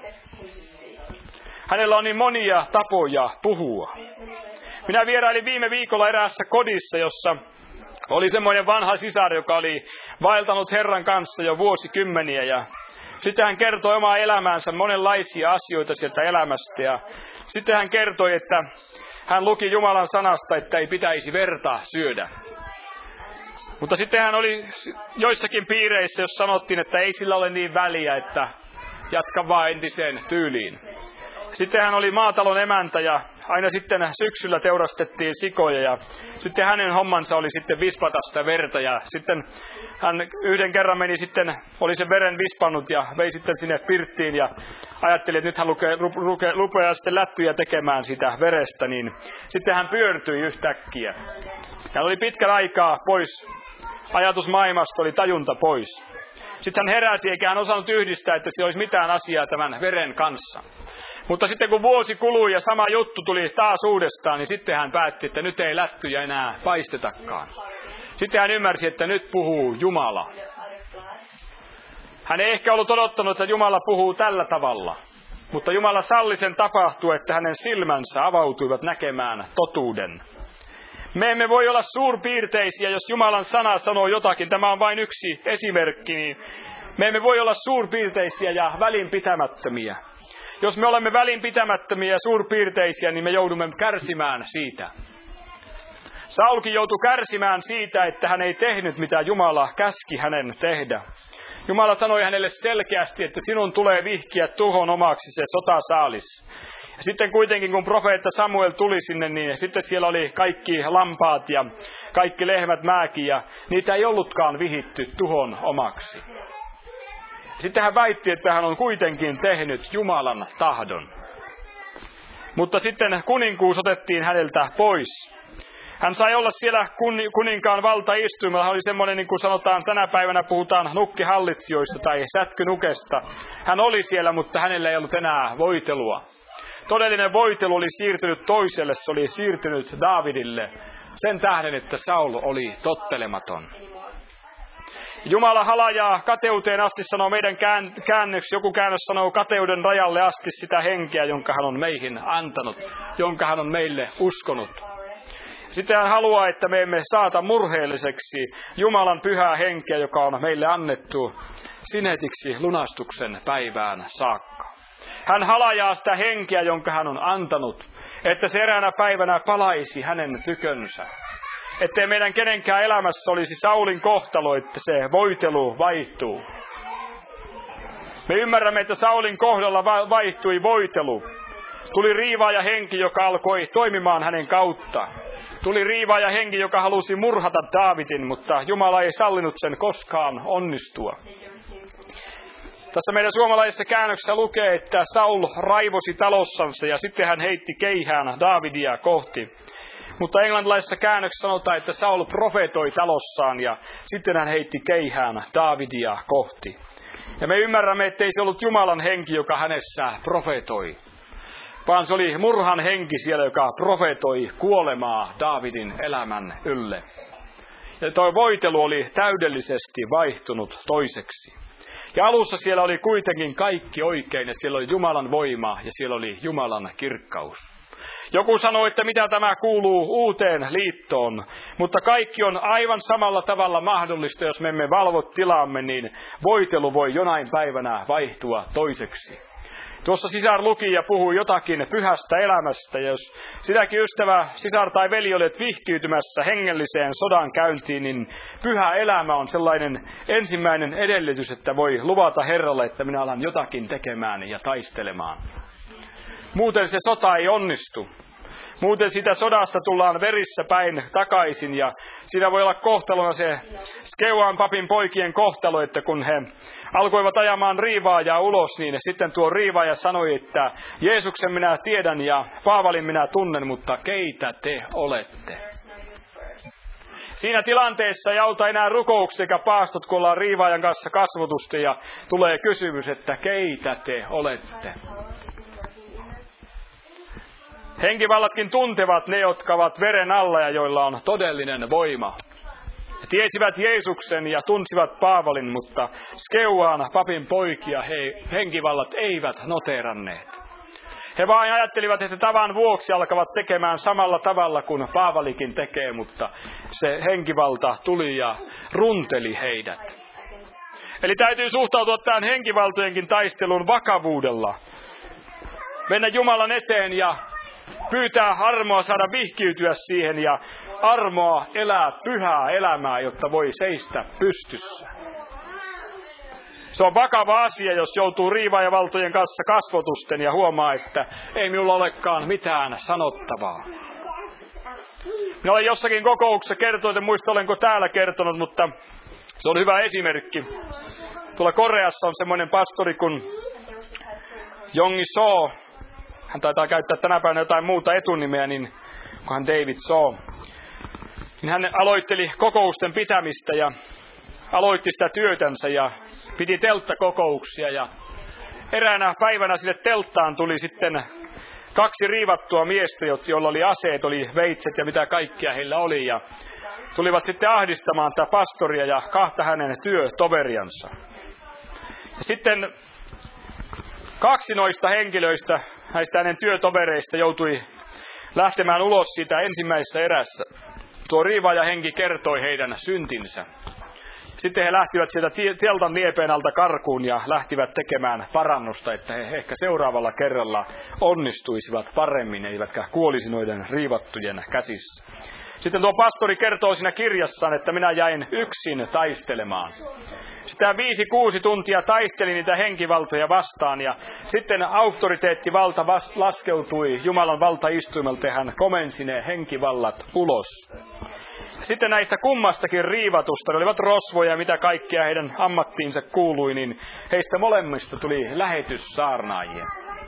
Hänellä on niin monia tapoja puhua. Minä vierailin viime viikolla eräässä kodissa, jossa oli semmoinen vanha sisar, joka oli vaeltanut Herran kanssa jo vuosikymmeniä. Ja sitten hän kertoi omaa elämäänsä monenlaisia asioita sieltä elämästä. Ja sitten hän kertoi, että hän luki Jumalan sanasta, että ei pitäisi verta syödä. Mutta sitten hän oli joissakin piireissä, jos sanottiin, että ei sillä ole niin väliä, että jatka vaan entiseen tyyliin. Sitten hän oli maatalon emäntä ja aina sitten syksyllä teurastettiin sikoja ja sitten hänen hommansa oli sitten vispata sitä verta ja sitten hän yhden kerran meni sitten, oli sen veren vispannut ja vei sitten sinne pirttiin ja ajatteli, että nyt hän rupeaa sitten lättyjä tekemään sitä verestä, niin sitten hän pyörtyi yhtäkkiä. Hän oli pitkän aikaa pois, ajatusmaailmasta oli tajunta pois. Sitten hän heräsi eikä hän osannut yhdistää, että siellä olisi mitään asiaa tämän veren kanssa. Mutta sitten kun vuosi kului ja sama juttu tuli taas uudestaan, niin sitten hän päätti, että nyt ei lättyjä enää paistetakaan. Sitten hän ymmärsi, että nyt puhuu Jumala. Hän ei ehkä ollut odottanut, että Jumala puhuu tällä tavalla. Mutta Jumala salli sen tapahtua, että hänen silmänsä avautuivat näkemään totuuden. Me emme voi olla suurpiirteisiä, jos Jumalan sana sanoo jotakin. Tämä on vain yksi esimerkki. Niin me emme voi olla suurpiirteisiä ja välinpitämättömiä. Jos me olemme välinpitämättömiä ja suurpiirteisiä, niin me joudumme kärsimään siitä. Saulkin joutui kärsimään siitä, että hän ei tehnyt, mitä Jumala käski hänen tehdä. Jumala sanoi hänelle selkeästi, että sinun tulee vihkiä tuhon omaksi se sotasaalis. Ja sitten kuitenkin, kun profeetta Samuel tuli sinne, niin sitten siellä oli kaikki lampaat ja kaikki lehmät määkin, ja niitä ei ollutkaan vihitty tuhon omaksi. Sitten hän väitti, että hän on kuitenkin tehnyt Jumalan tahdon. Mutta sitten kuninkuus otettiin häneltä pois. Hän sai olla siellä kuninkaan valtaistuimella. Hän oli semmoinen, niin kuin sanotaan, tänä päivänä puhutaan nukkehallitsijoista tai sätkynukesta. Hän oli siellä, mutta hänellä ei ollut enää voitelua. Todellinen voitelu oli siirtynyt toiselle, se oli siirtynyt Daavidille. Sen tähden, että Saul oli tottelematon. Jumala halajaa kateuteen asti, sanoo meidän käännöksi. Joku käännös sanoo kateuden rajalle asti sitä henkeä, jonka hän on meihin antanut, jonka hän on meille uskonut. Sitten hän haluaa, että me emme saata murheelliseksi Jumalan pyhää henkeä, joka on meille annettu sinetiksi lunastuksen päivään saakka. Hän halajaa sitä henkeä, jonka hän on antanut, että se eräänä päivänä palaisi hänen tykönsä. Ettei meidän kenenkään elämässä olisi Saulin kohtalo, että se voitelu vaihtuu. Me ymmärrämme, että Saulin kohdalla vaihtui voitelu. Tuli riivaaja henki, joka alkoi toimimaan hänen kautta. Tuli riivaaja henki, joka halusi murhata Daavidin, mutta Jumala ei sallinut sen koskaan onnistua. Tässä meidän suomalaisessa käännöksessä lukee, että Saul raivosi talossansa ja sitten hän heitti keihään Daavidia kohti. Mutta englantilaisessa käännöksessä sanotaan, että Saul profetoi talossaan ja sitten hän heitti keihään Daavidia kohti. Ja me ymmärrämme, ettei se ollut Jumalan henki, joka hänessä profetoi, vaan se oli murhan henki siellä, joka profetoi kuolemaa Daavidin elämän ylle. Ja tuo voitelu oli täydellisesti vaihtunut toiseksi. Ja alussa siellä oli kuitenkin kaikki oikein, ja siellä oli Jumalan voima ja siellä oli Jumalan kirkkaus. Joku sanoi, että mitä tämä kuuluu uuteen liittoon, mutta kaikki on aivan samalla tavalla mahdollista, jos me emme valvo tilaamme, niin voitelu voi jonain päivänä vaihtua toiseksi. Tuossa sisar luki ja puhui jotakin pyhästä elämästä. Ja jos sitäkin ystävä, sisar tai veli olet vihkiytymässä hengelliseen sodan käyntiin, niin pyhä elämä on sellainen ensimmäinen edellytys, että voi luvata Herralle, että minä alan jotakin tekemään ja taistelemaan. Muuten se sota ei onnistu. Muuten sitä sodasta tullaan verissä päin takaisin ja siinä voi olla kohtalona se Skeuan papin poikien kohtalo, että kun he alkoivat ajamaan riivaajaa ulos, niin sitten tuo riivaaja sanoi, että Jeesuksen minä tiedän ja Paavalin minä tunnen, mutta keitä te olette? Siinä tilanteessa ei auta enää rukoukset eikä paastot, kun ollaan riivaajan kanssa kasvotusti ja tulee kysymys, että keitä te olette? Henkivallatkin tuntevat ne, jotka ovat veren alla ja joilla on todellinen voima. He tiesivät Jeesuksen ja tunsivat Paavalin, mutta Skeuan papin poikia henkivallat eivät noteeranneet. He vain ajattelivat, että tavan vuoksi alkavat tekemään samalla tavalla kuin Paavalikin tekee, mutta se henkivalta tuli ja runteli heidät. Eli täytyy suhtautua tähän henkivaltojenkin taistelun vakavuudella. Mennä Jumalan eteen ja pyytää armoa saada vihkiytyä siihen ja armoa elää pyhää elämää, jotta voi seistä pystyssä. Se on vakava asia, jos joutuu riivaajavaltojen kanssa kasvotusten ja huomaa, että ei minulla olekaan mitään sanottavaa. Minä olen jossakin kokouksessa kertonut, en muista olenko täällä kertonut, mutta se on hyvä esimerkki. Tuolla Koreassa on semmoinen pastori kuin Jongi So. Hän taitaa käyttää tänä päivänä jotain muuta etunimeä, niin kunhan David So. Niin hän aloitteli kokousten pitämistä ja aloitti sitä työtänsä ja piti telttakokouksia. Ja eräänä päivänä sinne telttaan tuli sitten 2 riivattua miestä, joilla oli aseet, oli veitset ja mitä kaikkia heillä oli. Ja tulivat sitten ahdistamaan tätä pastoria ja 2 hänen työtoveriansa. Ja sitten 2 noista henkilöistä, näistä hänen työtovereista, joutui lähtemään ulos siitä ensimmäisessä erässä. Tuo riivaajahenki kertoi heidän syntinsä. Sitten he lähtivät sieltä teltan liepeen alta karkuun ja lähtivät tekemään parannusta, että he ehkä seuraavalla kerralla onnistuisivat paremmin, eivätkä kuolisi noiden riivattujen käsissä. Sitten tuo pastori kertoo siinä kirjassaan, että minä jäin yksin taistelemaan. Sitä 5-6 tuntia taisteli niitä henkivaltoja vastaan ja sitten auktoriteettivalta laskeutui Jumalan valtaistuimelta ja hän komensi ne henkivallat ulos. Sitten näistä kummastakin riivatusta, ne olivat rosvoja ja mitä kaikkea heidän ammattiinsa kuului, niin heistä molemmista tuli lähetyssaarnaajia.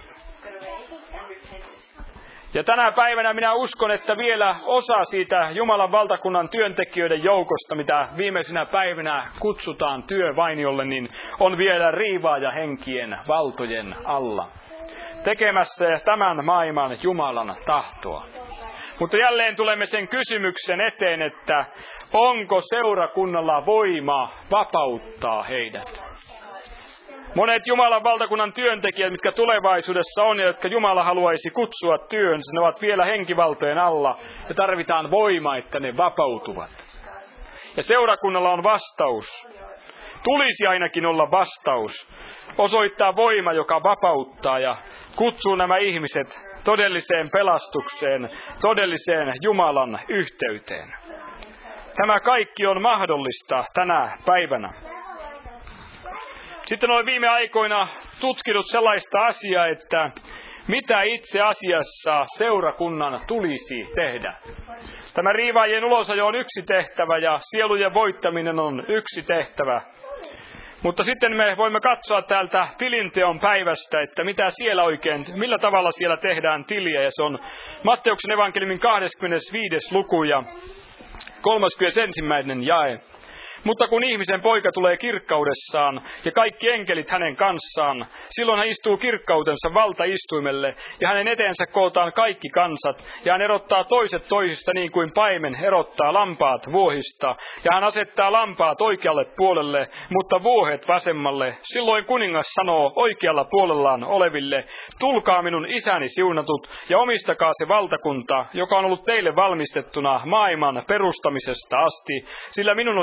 Ja tänä päivänä minä uskon, että vielä osa siitä Jumalan valtakunnan työntekijöiden joukosta, mitä viimeisinä päivinä kutsutaan työvainiolle, niin on vielä riivaajahenkien valtojen alla. Tekemässä tämän maailman Jumalan tahtoa. Mutta jälleen tulemme sen kysymyksen eteen, että onko seurakunnalla voima vapauttaa heidät? Monet Jumalan valtakunnan työntekijät, mitkä tulevaisuudessa on ja jotka Jumala haluaisi kutsua työnsä, ne ovat vielä henkivaltojen alla ja tarvitaan voima, että ne vapautuvat. Ja seurakunnalla on vastaus. Tulisi ainakin olla vastaus. Osoittaa voima, joka vapauttaa ja kutsuu nämä ihmiset todelliseen pelastukseen, todelliseen Jumalan yhteyteen. Tämä kaikki on mahdollista tänä päivänä. Sitten olen viime aikoina tutkinut sellaista asiaa, että mitä itse asiassa seurakunnan tulisi tehdä. Tämä riivaajien ulosajo on yksi tehtävä ja sielujen voittaminen on yksi tehtävä. Mutta sitten me voimme katsoa täältä tilinteon päivästä, että mitä siellä oikein, millä tavalla siellä tehdään tiliä. Ja se on Matteuksen evankeliumin 25. luku ja 31. jae. Mutta kun ihmisen poika tulee kirkkaudessaan ja kaikki enkelit hänen kanssaan, silloin hän istuu kirkkautensa valtaistuimelle ja hänen eteensä kootaan kaikki kansat ja hän erottaa toiset toisista niin kuin paimen erottaa lampaat vuohista ja hän asettaa lampaat oikealle puolelle, mutta vuohet vasemmalle. Silloin kuningas sanoo oikealla puolellaan oleville, tulkaa minun isäni siunatut ja omistakaa se valtakunta, joka on ollut teille valmistettuna maailman perustamisesta asti, sillä minun oli nälkä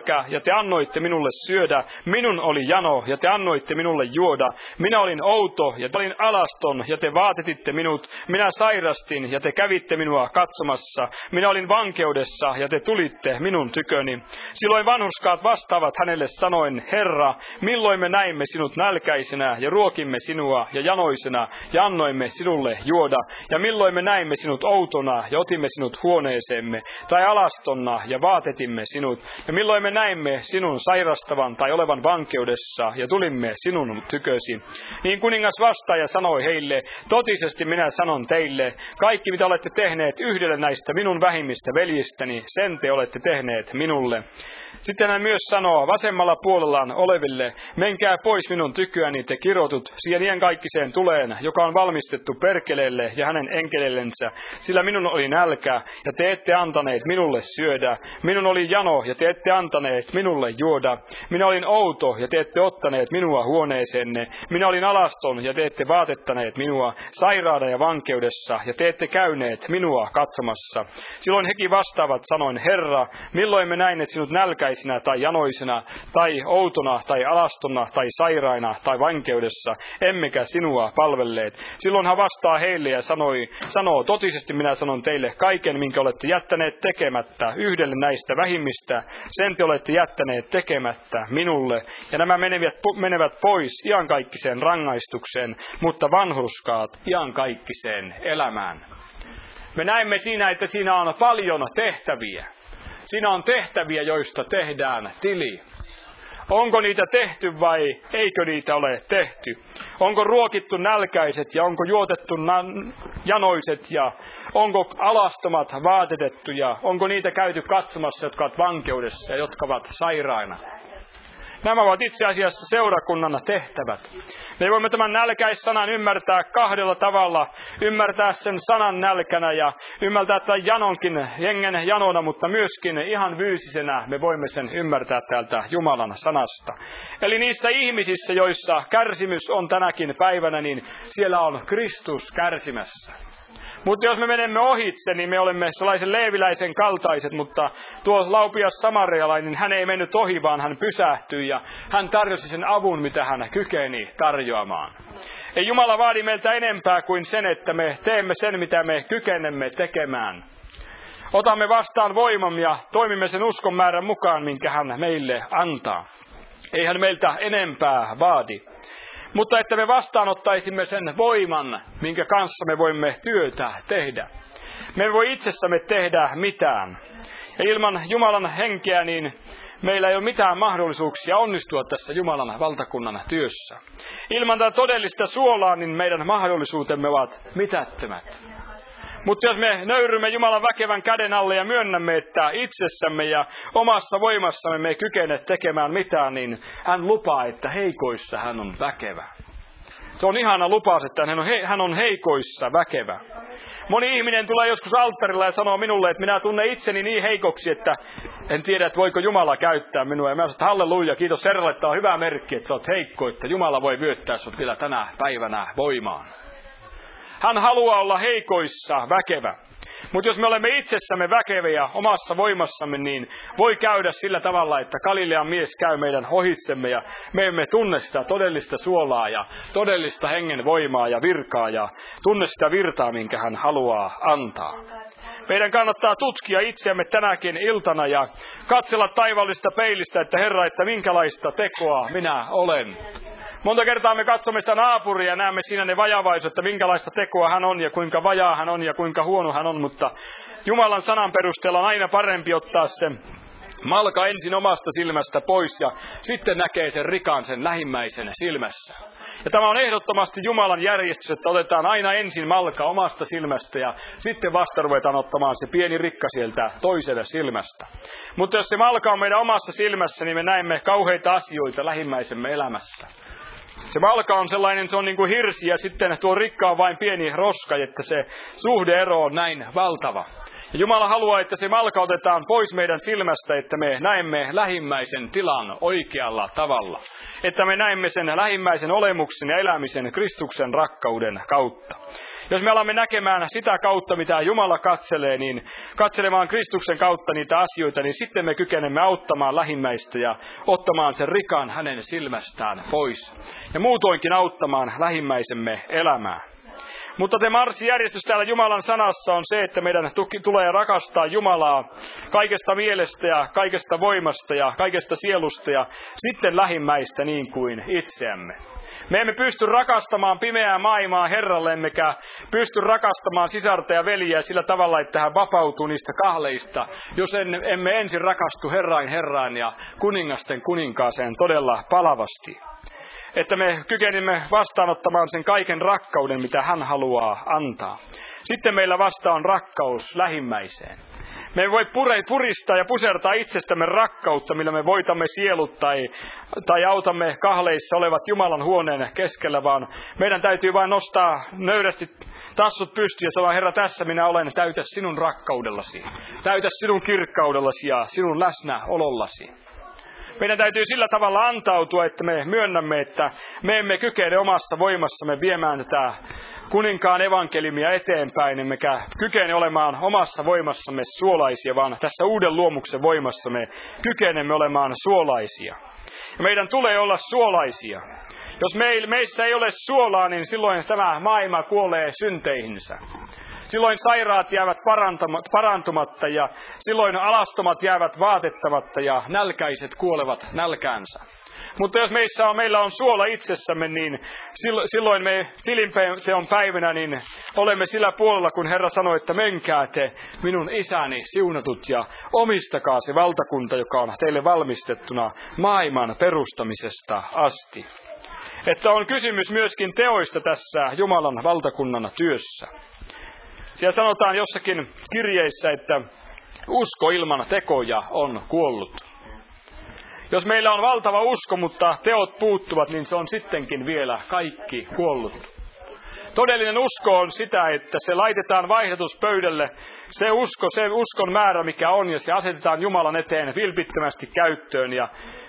nälkä, ja te annoitte minulle syödä. Minun oli jano, ja te annoitte minulle juoda. Minä olin outo, ja te olin alaston, ja te vaatetitte minut. Minä sairastin, ja te kävitte minua katsomassa. Minä olin vankeudessa, ja te tulitte minun tyköni. Silloin vanhurskaat vastaavat hänelle sanoen, Herra, milloin me näimme sinut nälkäisenä, ja ruokimme sinua, ja janoisena, ja annoimme sinulle juoda. Ja milloin me näimme sinut outona, ja otimme sinut huoneeseemme, tai alastonna, ja vaatetimme sinut. Ja milloin me näimme sinun sairastavan tai olevan vankeudessa, ja tulimme sinun tykösi. Niin kuningas vastaaja sanoi heille, totisesti minä sanon teille, kaikki mitä olette tehneet yhdelle näistä minun vähimmistä veljistäni, sen te olette tehneet minulle. Sitten hän myös sanoo vasemmalla puolellaan oleville, menkää pois minun tykyäni te kirotut, siihen iankaikkiseen tuleen, joka on valmistettu perkeleelle ja hänen enkelellensä, sillä minun oli nälkä, ja te ette antaneet minulle syödä. Minun oli jano, ja te ette antaneet minulle juoda. Minä olin outo, ja te ette ottaneet minua huoneeseenne. Minä olin alaston, ja te ette vaatettaneet minua, sairaana ja vankeudessa, ja te ette käyneet minua katsomassa. Silloin hekin vastaavat sanoin, Herra, milloin me näimme sinut nälkäisenä tai janoisena, tai outona, tai alastona, tai sairaina, tai vankeudessa, emmekä sinua palvelleet. Silloin hän vastaa heille ja sanoo, totisesti minä sanon teille, kaiken, minkä olette jättäneet tekemättä, yhdelle näistä vähimmistä, sen te olette jättäneet tekemättä minulle. Ja nämä menevät pois iankaikkiseen rangaistukseen, mutta vanhurskaat iankaikkiseen elämään. Me näemme siinä, että siinä on paljon tehtäviä. Siinä on tehtäviä, joista tehdään tili. Onko niitä tehty vai eikö niitä ole tehty? Onko ruokittu nälkäiset ja onko juotettu janoiset ja onko alastomat vaatetettu ja onko niitä käyty katsomassa, jotka ovat vankeudessa ja jotka ovat sairaina? Nämä ovat itse asiassa seurakunnan tehtävät. Me voimme tämän nälkäissanan ymmärtää kahdella tavalla. Ymmärtää sen sanan nälkänä ja ymmärtää tämän janonkin hengen janona, mutta myöskin ihan fyysisenä me voimme sen ymmärtää täältä Jumalan sanasta. Eli niissä ihmisissä, joissa kärsimys on tänäkin päivänä, niin siellä on Kristus kärsimässä. Mutta jos me menemme ohitse, niin me olemme sellaisen leeviläisen kaltaiset, mutta tuo laupias samarialainen, hän ei mennyt ohi, vaan hän pysähtyi ja hän tarjosi sen avun, mitä hän kykeni tarjoamaan. Ei Jumala vaadi meiltä enempää kuin sen, että me teemme sen, mitä me kykenemme tekemään. Otamme vastaan voiman ja toimimme sen uskon määrän mukaan, minkä hän meille antaa. Ei hän meiltä enempää vaadi. Mutta että me vastaanottaisimme sen voiman, minkä kanssa me voimme työtä tehdä. Me ei voi itsessämme tehdä mitään. Ja ilman Jumalan henkeä, niin meillä ei ole mitään mahdollisuuksia onnistua tässä Jumalan valtakunnan työssä. Ilman tätä todellista suolaa, niin meidän mahdollisuutemme ovat mitättömät. Mutta jos me nöyrymme Jumalan väkevän käden alle ja myönnämme, että itsessämme ja omassa voimassamme me ei kykene tekemään mitään, niin hän lupaa, että heikoissa hän on väkevä. Se on ihana lupaus, että hän on heikoissa väkevä. Moni ihminen tulee joskus alttarilla ja sanoo minulle, että minä tunnen itseni niin heikoksi, että en tiedä, että voiko Jumala käyttää minua. Ja mä sanon, että halleluja, kiitos Herralle, että on hyvä merkki, että sä oot heikko, että Jumala voi vyöttää sut vielä tänä päivänä voimaan. Hän haluaa olla heikoissa väkevä. Mutta jos me olemme itsessämme väkeviä omassa voimassamme, niin voi käydä sillä tavalla, että Galilean mies käy meidän ohitsemme ja me emme tunne sitä todellista suolaa ja todellista hengen voimaa ja virkaa ja tunne sitä virtaa, minkä hän haluaa antaa. Meidän kannattaa tutkia itseämme tänäkin iltana ja katsella taivaallista peilistä, että Herra, että minkälaista tekoa minä olen. Monta kertaa me katsomme sitä naapuria ja näemme siinä ne vajavaisuudet, että minkälaista tekoa hän on ja kuinka vajaa hän on ja kuinka huono hän on, mutta Jumalan sanan perusteella on aina parempi ottaa se malka ensin omasta silmästä pois ja sitten näkee sen rikan sen lähimmäisen silmässä. Ja tämä on ehdottomasti Jumalan järjestys, että otetaan aina ensin malka omasta silmästä ja sitten vasta ruvetaan ottamaan se pieni rikka sieltä toiselle silmästä. Mutta jos se malka on meidän omassa silmässä, niin me näemme kauheita asioita lähimmäisemme elämässä. Se malka on sellainen, se on niin kuin hirsi ja sitten tuo rikka on vain pieni roska, että se suhdeero on näin valtava. Ja Jumala haluaa, että se malkautetaan pois meidän silmästä, että me näemme lähimmäisen tilan oikealla tavalla. Että me näemme sen lähimmäisen olemuksen ja elämisen Kristuksen rakkauden kautta. Jos me alamme näkemään sitä kautta, mitä Jumala katselee, niin katselemaan Kristuksen kautta niitä asioita, niin sitten me kykenemme auttamaan lähimmäistä ja ottamaan sen rikan hänen silmästään pois. Ja muutoinkin auttamaan lähimmäisemme elämää. Mutta te marssijärjestys täällä Jumalan sanassa on se, että meidän tulee rakastaa Jumalaa kaikesta mielestä ja kaikesta voimasta ja kaikesta sielusta ja sitten lähimmäistä niin kuin itseämme. Me emme pysty rakastamaan pimeää maailmaa Herralle, emmekä pysty rakastamaan sisarta ja veljeä sillä tavalla, että hän vapautuu niistä kahleista, jos emme ensin rakastu Herrain ja kuningasten kuninkaaseen todella palavasti. Että me kykenimme vastaanottamaan sen kaiken rakkauden, mitä hän haluaa antaa. Sitten meillä vasta on rakkaus lähimmäiseen. Me ei voi puristaa ja pusertaa itsestämme rakkautta, millä me voitamme sielut tai autamme kahleissa olevat Jumalan huoneen keskellä, vaan meidän täytyy vain nostaa nöyrästi tassut pystyyn ja sanoa, Herra, tässä minä olen, täytä sinun rakkaudellasi, täytä sinun kirkkaudellasi ja sinun läsnäolollasi. Meidän täytyy sillä tavalla antautua, että me myönnämme, että me emme kykene omassa voimassamme viemään tätä kuninkaan evankeliumia eteenpäin, emmekä kykene olemaan omassa voimassamme suolaisia, vaan tässä uuden luomuksen voimassa me kykenemme olemaan suolaisia. Ja meidän tulee olla suolaisia. Jos meissä ei ole suolaa, niin silloin tämä maailma kuolee synteihinsä. Silloin sairaat jäävät parantumatta ja silloin alastomat jäävät vaatettamatta ja nälkäiset kuolevat nälkäänsä. Mutta jos meillä on suola itsessämme, niin silloin me tilinteon päivänä niin olemme sillä puolella, kun Herra sanoi, että menkää te minun isäni siunatut ja omistakaa se valtakunta, joka on teille valmistettuna maailman perustamisesta asti. Että on kysymys myöskin teoista tässä Jumalan valtakunnan työssä. Siellä sanotaan jossakin kirjeissä, että usko ilman tekoja on kuollut. Jos meillä on valtava usko, mutta teot puuttuvat, niin se on sittenkin vielä kaikki kuollut. Todellinen usko on sitä, että se laitetaan vaihdotuspöydälle, se uskon määrä mikä on, ja se asetetaan Jumalan eteen vilpittömästi käyttöön, ja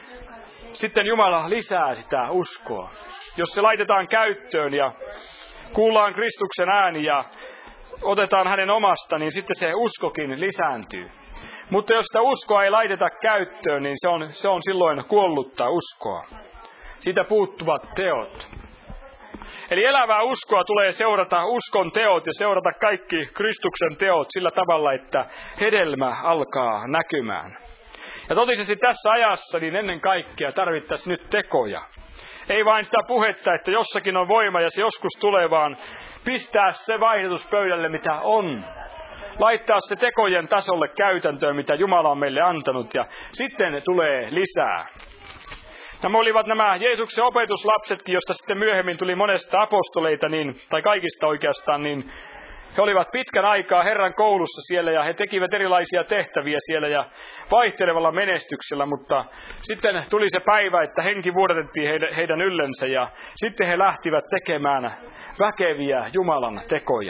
sitten Jumala lisää sitä uskoa. Jos se laitetaan käyttöön ja kuullaan Kristuksen ääni ja otetaan hänen omasta, niin sitten se uskokin lisääntyy. Mutta jos sitä uskoa ei laiteta käyttöön, niin se on silloin kuollutta uskoa. Siitä puuttuvat teot. Eli elävää uskoa tulee seurata uskon teot ja seurata kaikki Kristuksen teot sillä tavalla, että hedelmä alkaa näkymään. Ja totisesti tässä ajassa niin ennen kaikkea tarvittaisiin nyt tekoja. Ei vain sitä puhetta, että jossakin on voima ja se joskus tulee, vaan pistää se vaihdotuspöydälle, mitä on. Laittaa se tekojen tasolle käytäntöön, mitä Jumala on meille antanut, ja sitten tulee lisää. Nämä olivat nämä Jeesuksen opetuslapsetkin, josta sitten myöhemmin tuli monesta apostoleita, tai kaikista oikeastaan, niin he olivat pitkän aikaa Herran koulussa siellä ja he tekivät erilaisia tehtäviä siellä ja vaihtelevalla menestyksellä, mutta sitten tuli se päivä, että henki vuodatettiin heidän yllensä ja sitten he lähtivät tekemään väkeviä Jumalan tekoja.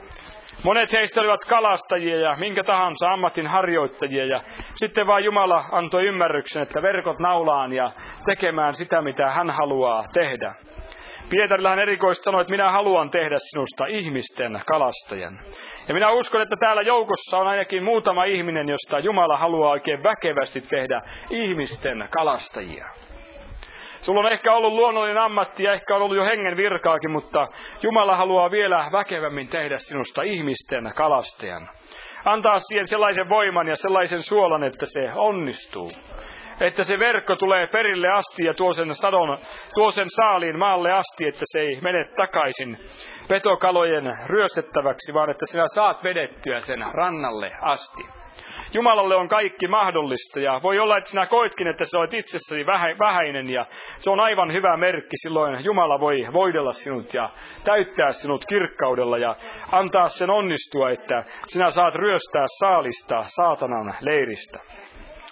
Monet heistä olivat kalastajia ja minkä tahansa ammatin harjoittajia ja sitten vaan Jumala antoi ymmärryksen, että verkot naulaan ja tekemään sitä, mitä hän haluaa tehdä. Pietarillahan erikoisesti sanoi, että minä haluan tehdä sinusta ihmisten kalastajan. Ja minä uskon, että täällä joukossa on ainakin muutama ihminen, josta Jumala haluaa oikein väkevästi tehdä ihmisten kalastajia. Sulla on ehkä ollut luonnollinen ammatti ja ehkä on ollut jo hengen virkaakin, mutta Jumala haluaa vielä väkevämmin tehdä sinusta ihmisten kalastajan. Antaa siihen sellaisen voiman ja sellaisen suolan, että se onnistuu. Että se verkko tulee perille asti ja tuo sen saaliin maalle asti, että se ei mene takaisin petokalojen ryöstettäväksi, vaan että sinä saat vedettyä sen rannalle asti. Jumalalle on kaikki mahdollista ja voi olla, että sinä koetkin, että sä olet itsessäsi vähäinen ja se on aivan hyvä merkki. Silloin Jumala voi voidella sinut ja täyttää sinut kirkkaudella ja antaa sen onnistua, että sinä saat ryöstää saalista saatanan leiristä.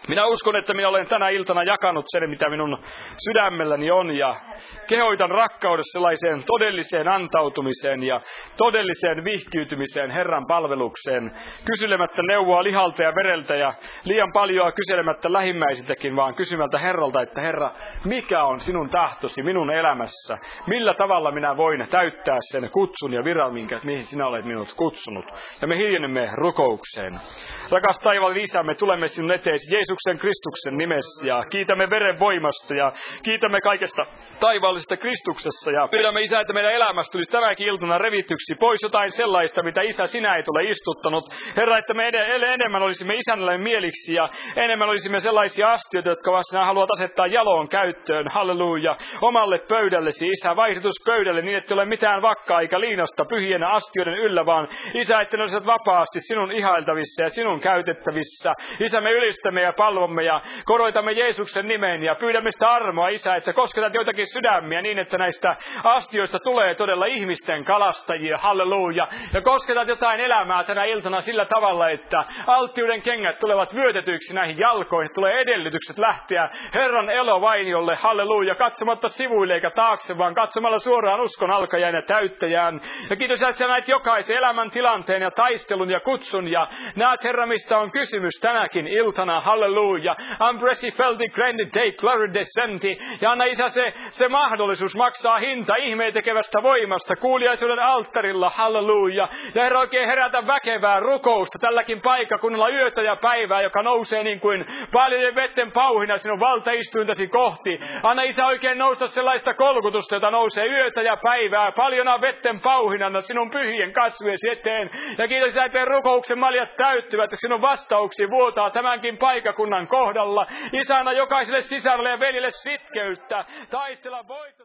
Minä uskon, että minä olen tänä iltana jakanut sen, mitä minun sydämelläni on, ja kehoitan rakkaudessa sellaiseen todelliseen antautumiseen ja todelliseen vihkiytymiseen Herran palvelukseen, kyselemättä neuvoa lihalta ja vereltä ja liian paljon kyselemättä lähimmäisiltäkin, vaan kysymättä Herralta, että Herra, mikä on sinun tahtosi minun elämässä? Millä tavalla minä voin täyttää sen kutsun ja viran, mihin sinä olet minut kutsunut? Ja me hiljennemme rukoukseen. Rakas taivaallinen Isä, me tulemme sinun eteesi Jeesuksen Kristuksen nimessä ja kiitämme veren voimasta ja kiitämme kaikesta taivaallisesta Kristuksessa ja pyydämme Isä, että meidän elämästä tulisi tänäkin iltana revityksi pois jotain sellaista, mitä Isä sinä ei tule istuttanut. Herra, että me enemmän olisimme Isännälle mieliksi ja enemmän olisimme sellaisia astioita, jotka sinä haluat asettaa jaloon käyttöön, halleluja, omalle pöydällesi, Isä, vaihdotuspöydälle niin, että ei ole mitään vakkaa eikä liinasta pyhien astioiden yllä, vaan Isä, että ne olisivat vapaasti sinun ihailtavissa ja sinun käytettävissä. Isä, me ylistämme ja palvomme ja koroitamme Jeesuksen nimeen ja pyydämme sitä armoa, Isä, että kosketat joitakin sydämiä niin, että näistä astioista tulee todella ihmisten kalastajia, halleluja, ja kosketat jotain elämää tänä iltana sillä tavalla, että alttiuden kengät tulevat vyötetyiksi näihin jalkoihin, tulee edellytykset lähteä Herran elovainiolle, halleluja, katsomatta sivuille eikä taakse, vaan katsomalla suoraan uskon alkajaan ja täyttäjään. Ja kiitos, että sä näet jokaisen elämän tilanteen ja taistelun ja kutsun ja näet, Herra, mistä on kysymys tänäkin iltana, halleluja. Ambresi felti grendi dei glory descenti. Ja anna Isä se mahdollisuus maksaa hinta ihmeen tekevästä voimasta kuuliaisuuden alttarilla, halleluja. Ja Herra, oikein herätä väkevää rukousta tälläkin paikkakunnalla yötä ja päivää, joka nousee niin kuin paljon vetten pauhina sinun valtaistuintasi kohti. Anna Isä oikein nousta sellaista kolkutusta, jota nousee yötä ja päivää, paljona vetten pauhinana sinun pyhien kasviesi eteen. Ja kiitos Isä, että rukouksen maljat täyttyvät ja sinun vastauksi vuotaa tämänkin paikakunnan kohdalla. Isä, anna jokaiselle sisarolle ja veljelle sitkeyttä taistella voita.